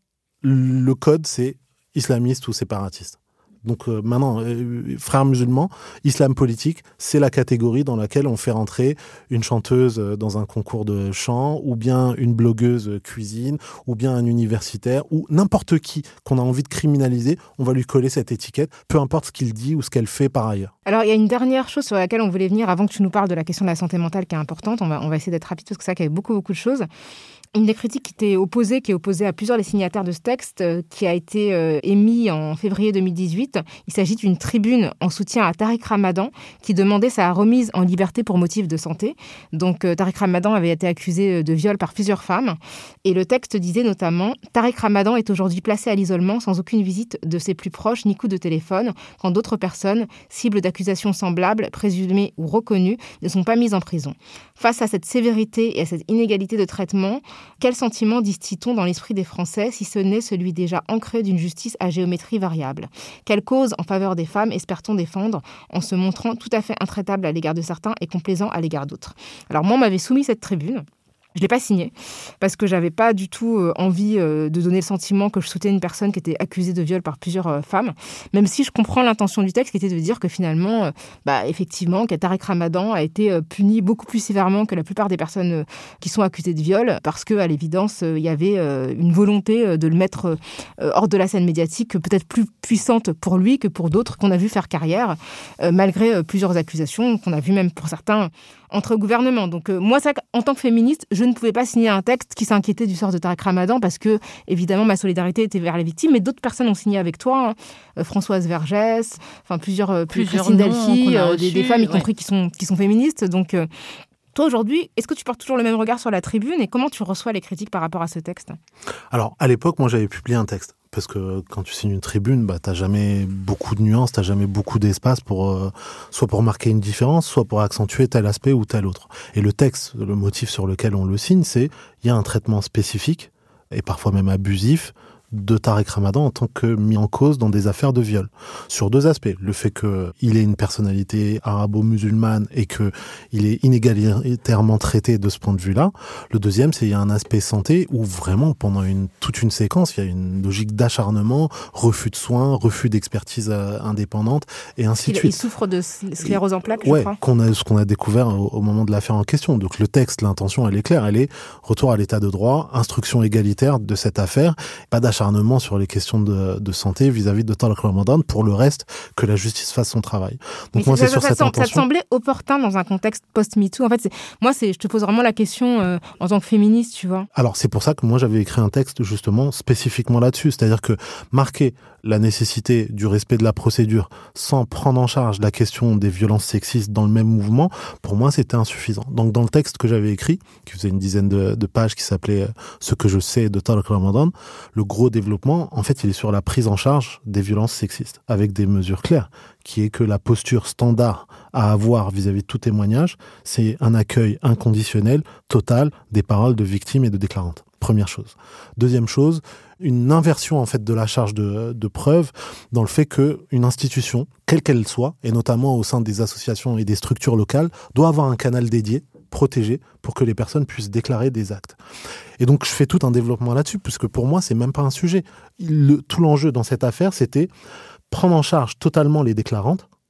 le code c'est islamiste ou séparatiste. Donc euh, maintenant, euh, frères musulmans, islam politique, c'est la catégorie dans laquelle on fait rentrer une chanteuse dans un concours de chant, ou bien une blogueuse cuisine, ou bien un universitaire, ou n'importe qui qu'on a envie de criminaliser, on va lui coller cette étiquette, peu importe ce qu'il dit ou ce qu'elle fait par ailleurs. Alors, il y a une dernière chose sur laquelle on voulait venir avant que tu nous parles de la question de la santé mentale qui est importante. On va, on va essayer d'être rapide parce que c'est ça qu'il y avait beaucoup, beaucoup de choses. Une des critiques qui était opposée, qui est opposée à plusieurs des signataires de ce texte, euh, qui a été euh, émis en février deux mille dix-huit. Il s'agit d'une tribune en soutien à Tariq Ramadan, qui demandait sa remise en liberté pour motif de santé. Donc, euh, Tariq Ramadan avait été accusé de viol par plusieurs femmes. Et le texte disait notamment « Tariq Ramadan est aujourd'hui placé à l'isolement sans aucune visite de ses plus proches ni coup de téléphone, quand d'autres personnes, cibles d'accusations semblables, présumées ou reconnues, ne sont pas mises en prison. » Face à cette sévérité et à cette inégalité de traitement, quel sentiment distille-t-on dans l'esprit des Français, si ce n'est celui déjà ancré d'une justice à géométrie variable ? Quelle cause en faveur des femmes espère-t-on défendre en se montrant tout à fait intraitable à l'égard de certains et complaisant à l'égard d'autres ? Alors moi, on m'avait soumis cette tribune. Je ne l'ai pas signée parce que je n'avais pas du tout envie de donner le sentiment que je soutenais une personne qui était accusée de viol par plusieurs femmes, même si je comprends l'intention du texte qui était de dire que finalement, bah, effectivement, que Tariq Ramadan a été puni beaucoup plus sévèrement que la plupart des personnes qui sont accusées de viol parce qu'à l'évidence, il y avait une volonté de le mettre hors de la scène médiatique peut-être plus puissante pour lui que pour d'autres qu'on a vu faire carrière, malgré plusieurs accusations qu'on a vu même pour certains entre gouvernements. Donc euh, moi, ça, en tant que féministe, je ne pouvais pas signer un texte qui s'inquiétait du sort de Tariq Ramadan parce que, évidemment, ma solidarité était vers les victimes, mais d'autres personnes ont signé avec toi, hein. euh, Françoise Vergès, enfin plusieurs, euh, plusieurs Christine Delphi, euh, des, des femmes y compris ouais. qui sont qui sont féministes. Donc euh, toi, aujourd'hui, est-ce que tu portes toujours le même regard sur la tribune et comment tu reçois les critiques par rapport à ce texte ? Alors, à l'époque, moi, j'avais publié un texte. Parce que quand tu signes une tribune, bah, t'as jamais beaucoup de nuances, t'as jamais beaucoup d'espace pour, euh, soit pour marquer une différence, soit pour accentuer tel aspect ou tel autre. Et le texte, le motif sur lequel on le signe, c'est, il y a un traitement spécifique, et parfois même abusif, de Tariq Ramadan en tant que mis en cause dans des affaires de viol. Sur deux aspects. Le fait qu'il ait une personnalité arabo-musulmane et qu'il est inégalitairement traité de ce point de vue-là. Le deuxième, c'est qu'il y a un aspect santé où vraiment, pendant une, toute une séquence, il y a une logique d'acharnement, refus de soins, refus d'expertise indépendante et ainsi il, de suite. Il souffre de sclérose en plaques, ouais, je crois. qu'on a, ce qu'on a découvert au, au moment de l'affaire en question. Donc le texte, l'intention, elle est claire. Elle est retour à l'état de droit, instruction égalitaire de cette affaire, pas d'acharnement sur les questions de, de santé vis-à-vis de Tariq Ramadan. Pour le reste, que la justice fasse son travail. Donc mais moi, c'est, ça, sur ça, cette ça, intention. Ça te semblait opportun dans un contexte post-MeToo. En fait, c'est, moi, c'est, je te pose vraiment la question euh, en tant que féministe, tu vois. Alors, c'est pour ça que moi, j'avais écrit un texte justement spécifiquement là-dessus. C'est-à-dire que marquer la nécessité du respect de la procédure sans prendre en charge la question des violences sexistes dans le même mouvement, pour moi, c'était insuffisant. Donc, dans le texte que j'avais écrit, qui faisait une dizaine de, de pages, qui s'appelait « Ce que je sais de Tariq Ramadan », le gros développement, en fait, il est sur la prise en charge des violences sexistes, avec des mesures claires, qui est que la posture standard à avoir vis-à-vis de tout témoignage, c'est un accueil inconditionnel, total, des paroles de victimes et de déclarantes. Première chose. Deuxième chose, une inversion en fait de la charge de, de preuve dans le fait que une institution, quelle qu'elle soit, et notamment au sein des associations et des structures locales, doit avoir un canal dédié, protégé, pour que les personnes puissent déclarer des actes. Et donc je fais tout un développement là-dessus, puisque pour moi c'est même pas un sujet. Le, tout l'enjeu dans cette affaire, c'était prendre en charge totalement les déclarantes,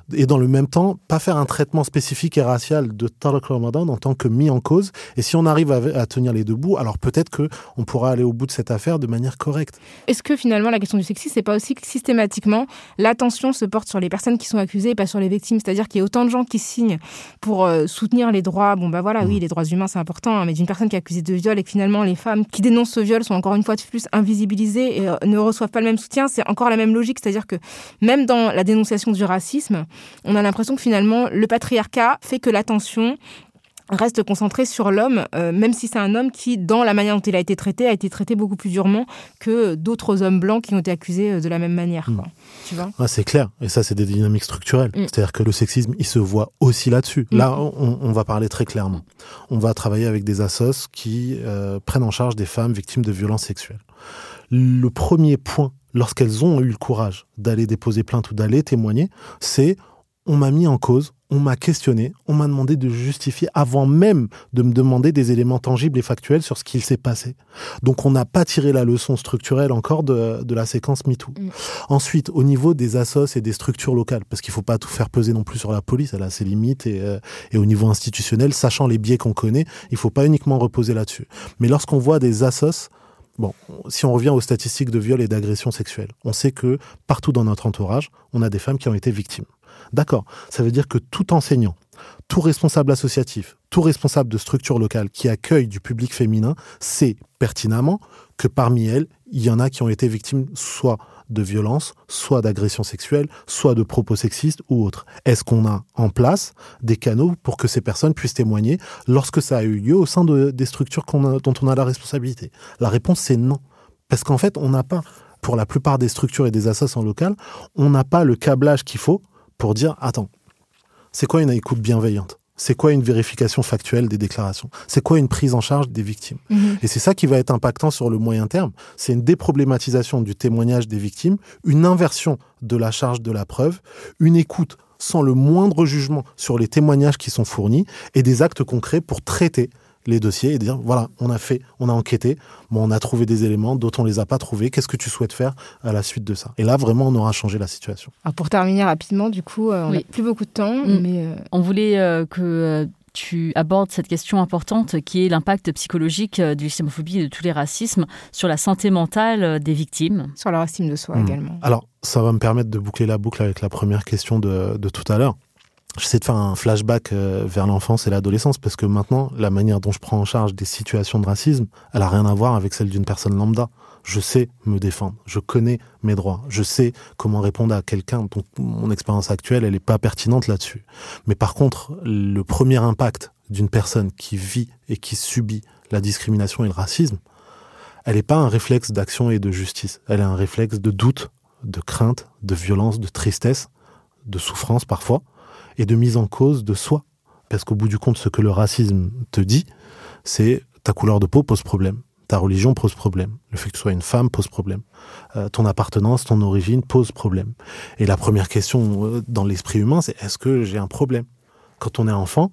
et dans le même temps, pas faire un traitement spécifique et racial de Tariq Ramadan en tant que mis en cause. Et si on arrive à, à tenir les deux bouts, alors peut-être qu'on pourra aller au bout de cette affaire de manière correcte. Est-ce que finalement, la question du sexisme, c'est pas aussi que systématiquement, l'attention se porte sur les personnes qui sont accusées et pas sur les victimes? C'est-à-dire qu'il y a autant de gens qui signent pour euh, soutenir les droits. Bon, bah voilà, mmh. oui, les droits humains, c'est important, hein, mais d'une personne qui est accusée de viol et que finalement, les femmes qui dénoncent ce viol sont encore une fois de plus invisibilisées et euh, ne reçoivent pas le même soutien, c'est encore la même logique. C'est-à-dire que même dans la dénonciation du racisme, on a l'impression que finalement, le patriarcat fait que l'attention reste concentrée sur l'homme, euh, même si c'est un homme qui, dans la manière dont il a été traité, a été traité beaucoup plus durement que d'autres hommes blancs qui ont été accusés de la même manière. Quoi. Mmh. Tu vois ? Ah, c'est clair. Et ça, c'est des dynamiques structurelles. Mmh. C'est-à-dire que le sexisme, il se voit aussi là-dessus. Mmh. Là, on, on va parler très clairement. On va travailler avec des assos qui euh, prennent en charge des femmes victimes de violences sexuelles. Le premier point, lorsqu'elles ont eu le courage d'aller déposer plainte ou d'aller témoigner, c'est on m'a mis en cause, on m'a questionné, on m'a demandé de justifier avant même de me demander des éléments tangibles et factuels sur ce qu'il s'est passé. Donc on n'a pas tiré la leçon structurelle encore de, de la séquence MeToo. Mmh. Ensuite, au niveau des assos et des structures locales, parce qu'il ne faut pas tout faire peser non plus sur la police, elle a ses limites, et, euh, et au niveau institutionnel, sachant les biais qu'on connaît, il ne faut pas uniquement reposer là-dessus. Mais lorsqu'on voit des assos, bon, si on revient aux statistiques de viol et d'agression sexuelle, on sait que partout dans notre entourage, on a des femmes qui ont été victimes. D'accord, ça veut dire que tout enseignant, tout responsable associatif, tout responsable de structure locale qui accueille du public féminin sait pertinemment que parmi elles, il y en a qui ont été victimes soit de violences, soit d'agressions sexuelles, soit de propos sexistes ou autres. Est-ce qu'on a en place des canaux pour que ces personnes puissent témoigner lorsque ça a eu lieu au sein de, des structures qu'on a, dont on a la responsabilité? La réponse, c'est non. Parce qu'en fait, on n'a pas, pour la plupart des structures et des associations locales, on n'a pas le câblage qu'il faut pour dire, attends, c'est quoi une écoute bienveillante? C'est quoi une vérification factuelle des déclarations? C'est quoi une prise en charge des victimes? Mmh. Et c'est ça qui va être impactant sur le moyen terme. C'est une déproblématisation du témoignage des victimes, une inversion de la charge de la preuve, une écoute sans le moindre jugement sur les témoignages qui sont fournis et des actes concrets pour traiter les dossiers et dire, voilà, on a fait, on a enquêté, bon, on a trouvé des éléments, d'autres on les a pas trouvés, qu'est-ce que tu souhaites faire à la suite de ça? Et là, vraiment, on aura changé la situation. Alors pour terminer rapidement, du coup, euh, on n'a oui. plus beaucoup de temps, mmh. mais... Euh... On voulait euh, que... Euh... tu abordes cette question importante qui est l'impact psychologique de l'islamophobie et de tous les racismes sur la santé mentale des victimes. Sur leur estime de soi mmh. également. Alors, ça va me permettre de boucler la boucle avec la première question de, de tout à l'heure. J'essaie de faire un flashback vers l'enfance et l'adolescence parce que maintenant, la manière dont je prends en charge des situations de racisme, elle a rien à voir avec celle d'une personne lambda. Je sais me défendre, je connais mes droits, je sais comment répondre à quelqu'un. Donc mon expérience actuelle, elle est pas pertinente là-dessus. Mais par contre, le premier impact d'une personne qui vit et qui subit la discrimination et le racisme, elle est pas un réflexe d'action et de justice. Elle est un réflexe de doute, de crainte, de violence, de tristesse, de souffrance parfois, et de mise en cause de soi. Parce qu'au bout du compte, ce que le racisme te dit, c'est ta couleur de peau pose problème, ta religion pose problème, le fait que tu sois une femme pose problème, euh, ton appartenance, ton origine pose problème. Et la première question euh, dans l'esprit humain, c'est est-ce que j'ai un problème? Quand on est enfant,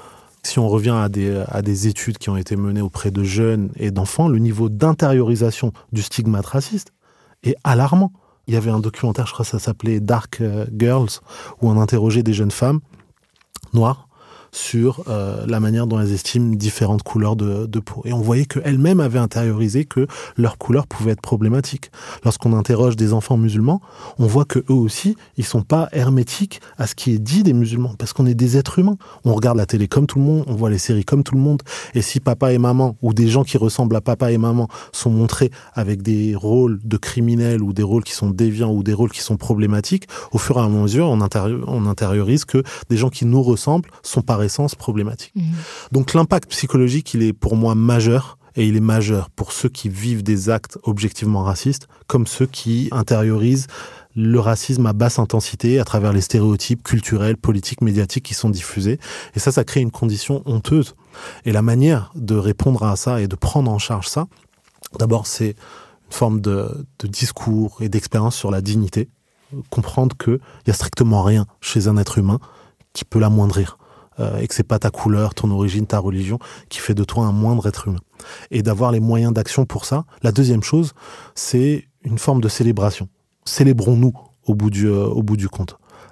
si on revient à des, à des études qui ont été menées auprès de jeunes et d'enfants, le niveau d'intériorisation du stigmate raciste est alarmant. Il y avait un documentaire, je crois que ça s'appelait Dark Girls, où on interrogeait des jeunes femmes noires sur euh, la manière dont elles estiment différentes couleurs de, de peau. Et on voyait qu'elles-mêmes avaient intériorisé que leur couleur pouvait être problématique. Lorsqu'on interroge des enfants musulmans, on voit que eux aussi, ils sont pas hermétiques à ce qui est dit des musulmans, parce qu'on est des êtres humains. On regarde la télé comme tout le monde, on voit les séries comme tout le monde, et si papa et maman, ou des gens qui ressemblent à papa et maman, sont montrés avec des rôles de criminels, ou des rôles qui sont déviants, ou des rôles qui sont problématiques, au fur et à mesure, on, intérieur, on intériorise que des gens qui nous ressemblent sont par essence problématique. Mmh. Donc l'impact psychologique, il est pour moi majeur, et il est majeur pour ceux qui vivent des actes objectivement racistes, comme ceux qui intériorisent le racisme à basse intensité à travers les stéréotypes culturels, politiques, médiatiques qui sont diffusés. Et ça, ça crée une condition honteuse. Et la manière de répondre à ça et de prendre en charge ça, d'abord, c'est une forme de, de discours et d'expérience sur la dignité. Comprendre qu'il n'y a strictement rien chez un être humain qui peut l'amoindrir. Et que c'est pas ta couleur, ton origine, ta religion qui fait de toi un moindre être humain. Et d'avoir les moyens d'action pour ça. La deuxième chose, c'est une forme de célébration. Célébrons-nous au bout du, euh, au bout du compte.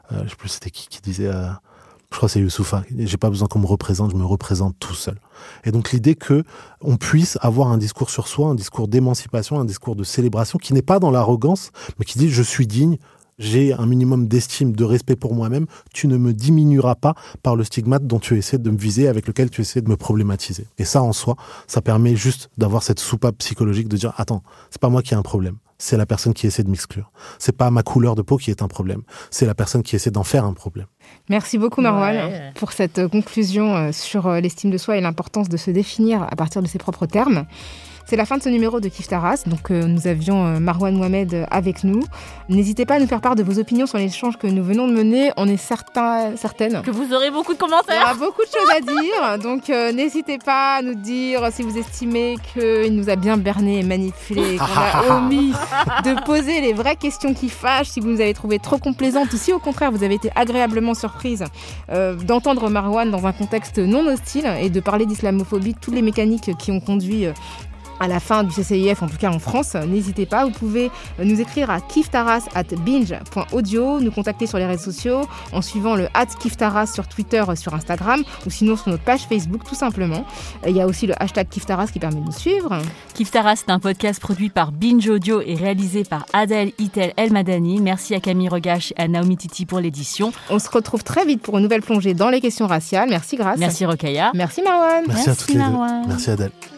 Euh, je sais plus c'était qui qui disait... Euh, je crois que c'est Youssoufa. J'ai pas besoin qu'on me représente, je me représente tout seul. Et donc l'idée que on puisse avoir un discours sur soi, un discours d'émancipation, un discours de célébration qui n'est pas dans l'arrogance, mais qui dit je suis digne, j'ai un minimum d'estime, de respect pour moi-même, tu ne me diminueras pas par le stigmate dont tu essaies de me viser, avec lequel tu essaies de me problématiser. Et ça en soi, ça permet juste d'avoir cette soupape psychologique de dire attends, c'est pas moi qui ai un problème. C'est la personne qui essaie de m'exclure. C'est pas ma couleur de peau qui est un problème. C'est la personne qui essaie d'en faire un problème. Merci beaucoup Marwan Ouais. pour cette conclusion sur l'estime de soi et l'importance de se définir à partir de ses propres termes. C'est la fin de ce numéro de Kif Taras. Donc, euh, nous avions euh, Marwan Mohamed avec nous. N'hésitez pas à nous faire part de vos opinions sur l'échange que nous venons de mener. On est certain, certaines Que vous aurez beaucoup de il y commentaires. aura beaucoup de choses à dire. Donc, euh, n'hésitez pas à nous dire si vous estimez qu'il nous a bien berné et manipulé et qu'on a omis de poser les vraies questions qui fâchent, si vous nous avez trouvé trop complaisantes ou si au contraire vous avez été agréablement surprise euh, d'entendre Marwan dans un contexte non hostile et de parler d'islamophobie, toutes les mécaniques qui ont conduit euh, à la fin du C C I F, en tout cas en France. N'hésitez pas, vous pouvez nous écrire à kiftaras arobase binge point audio, nous contacter sur les réseaux sociaux en suivant le at kiftaras sur Twitter, sur Instagram ou sinon sur notre page Facebook tout simplement. Il y a aussi le hashtag Kiftaras qui permet de nous suivre. Kif Taras, c'est un podcast produit par Binge Audio et réalisé par Adèle Itel El Madani. Merci à Camille Regache et à Naomi Titi pour l'édition. On se retrouve très vite pour une nouvelle plongée dans les questions raciales. Merci Grace. Merci Rokhaya. Merci Marwan. Merci, à toutes les Marwan. deux. Merci Adèle.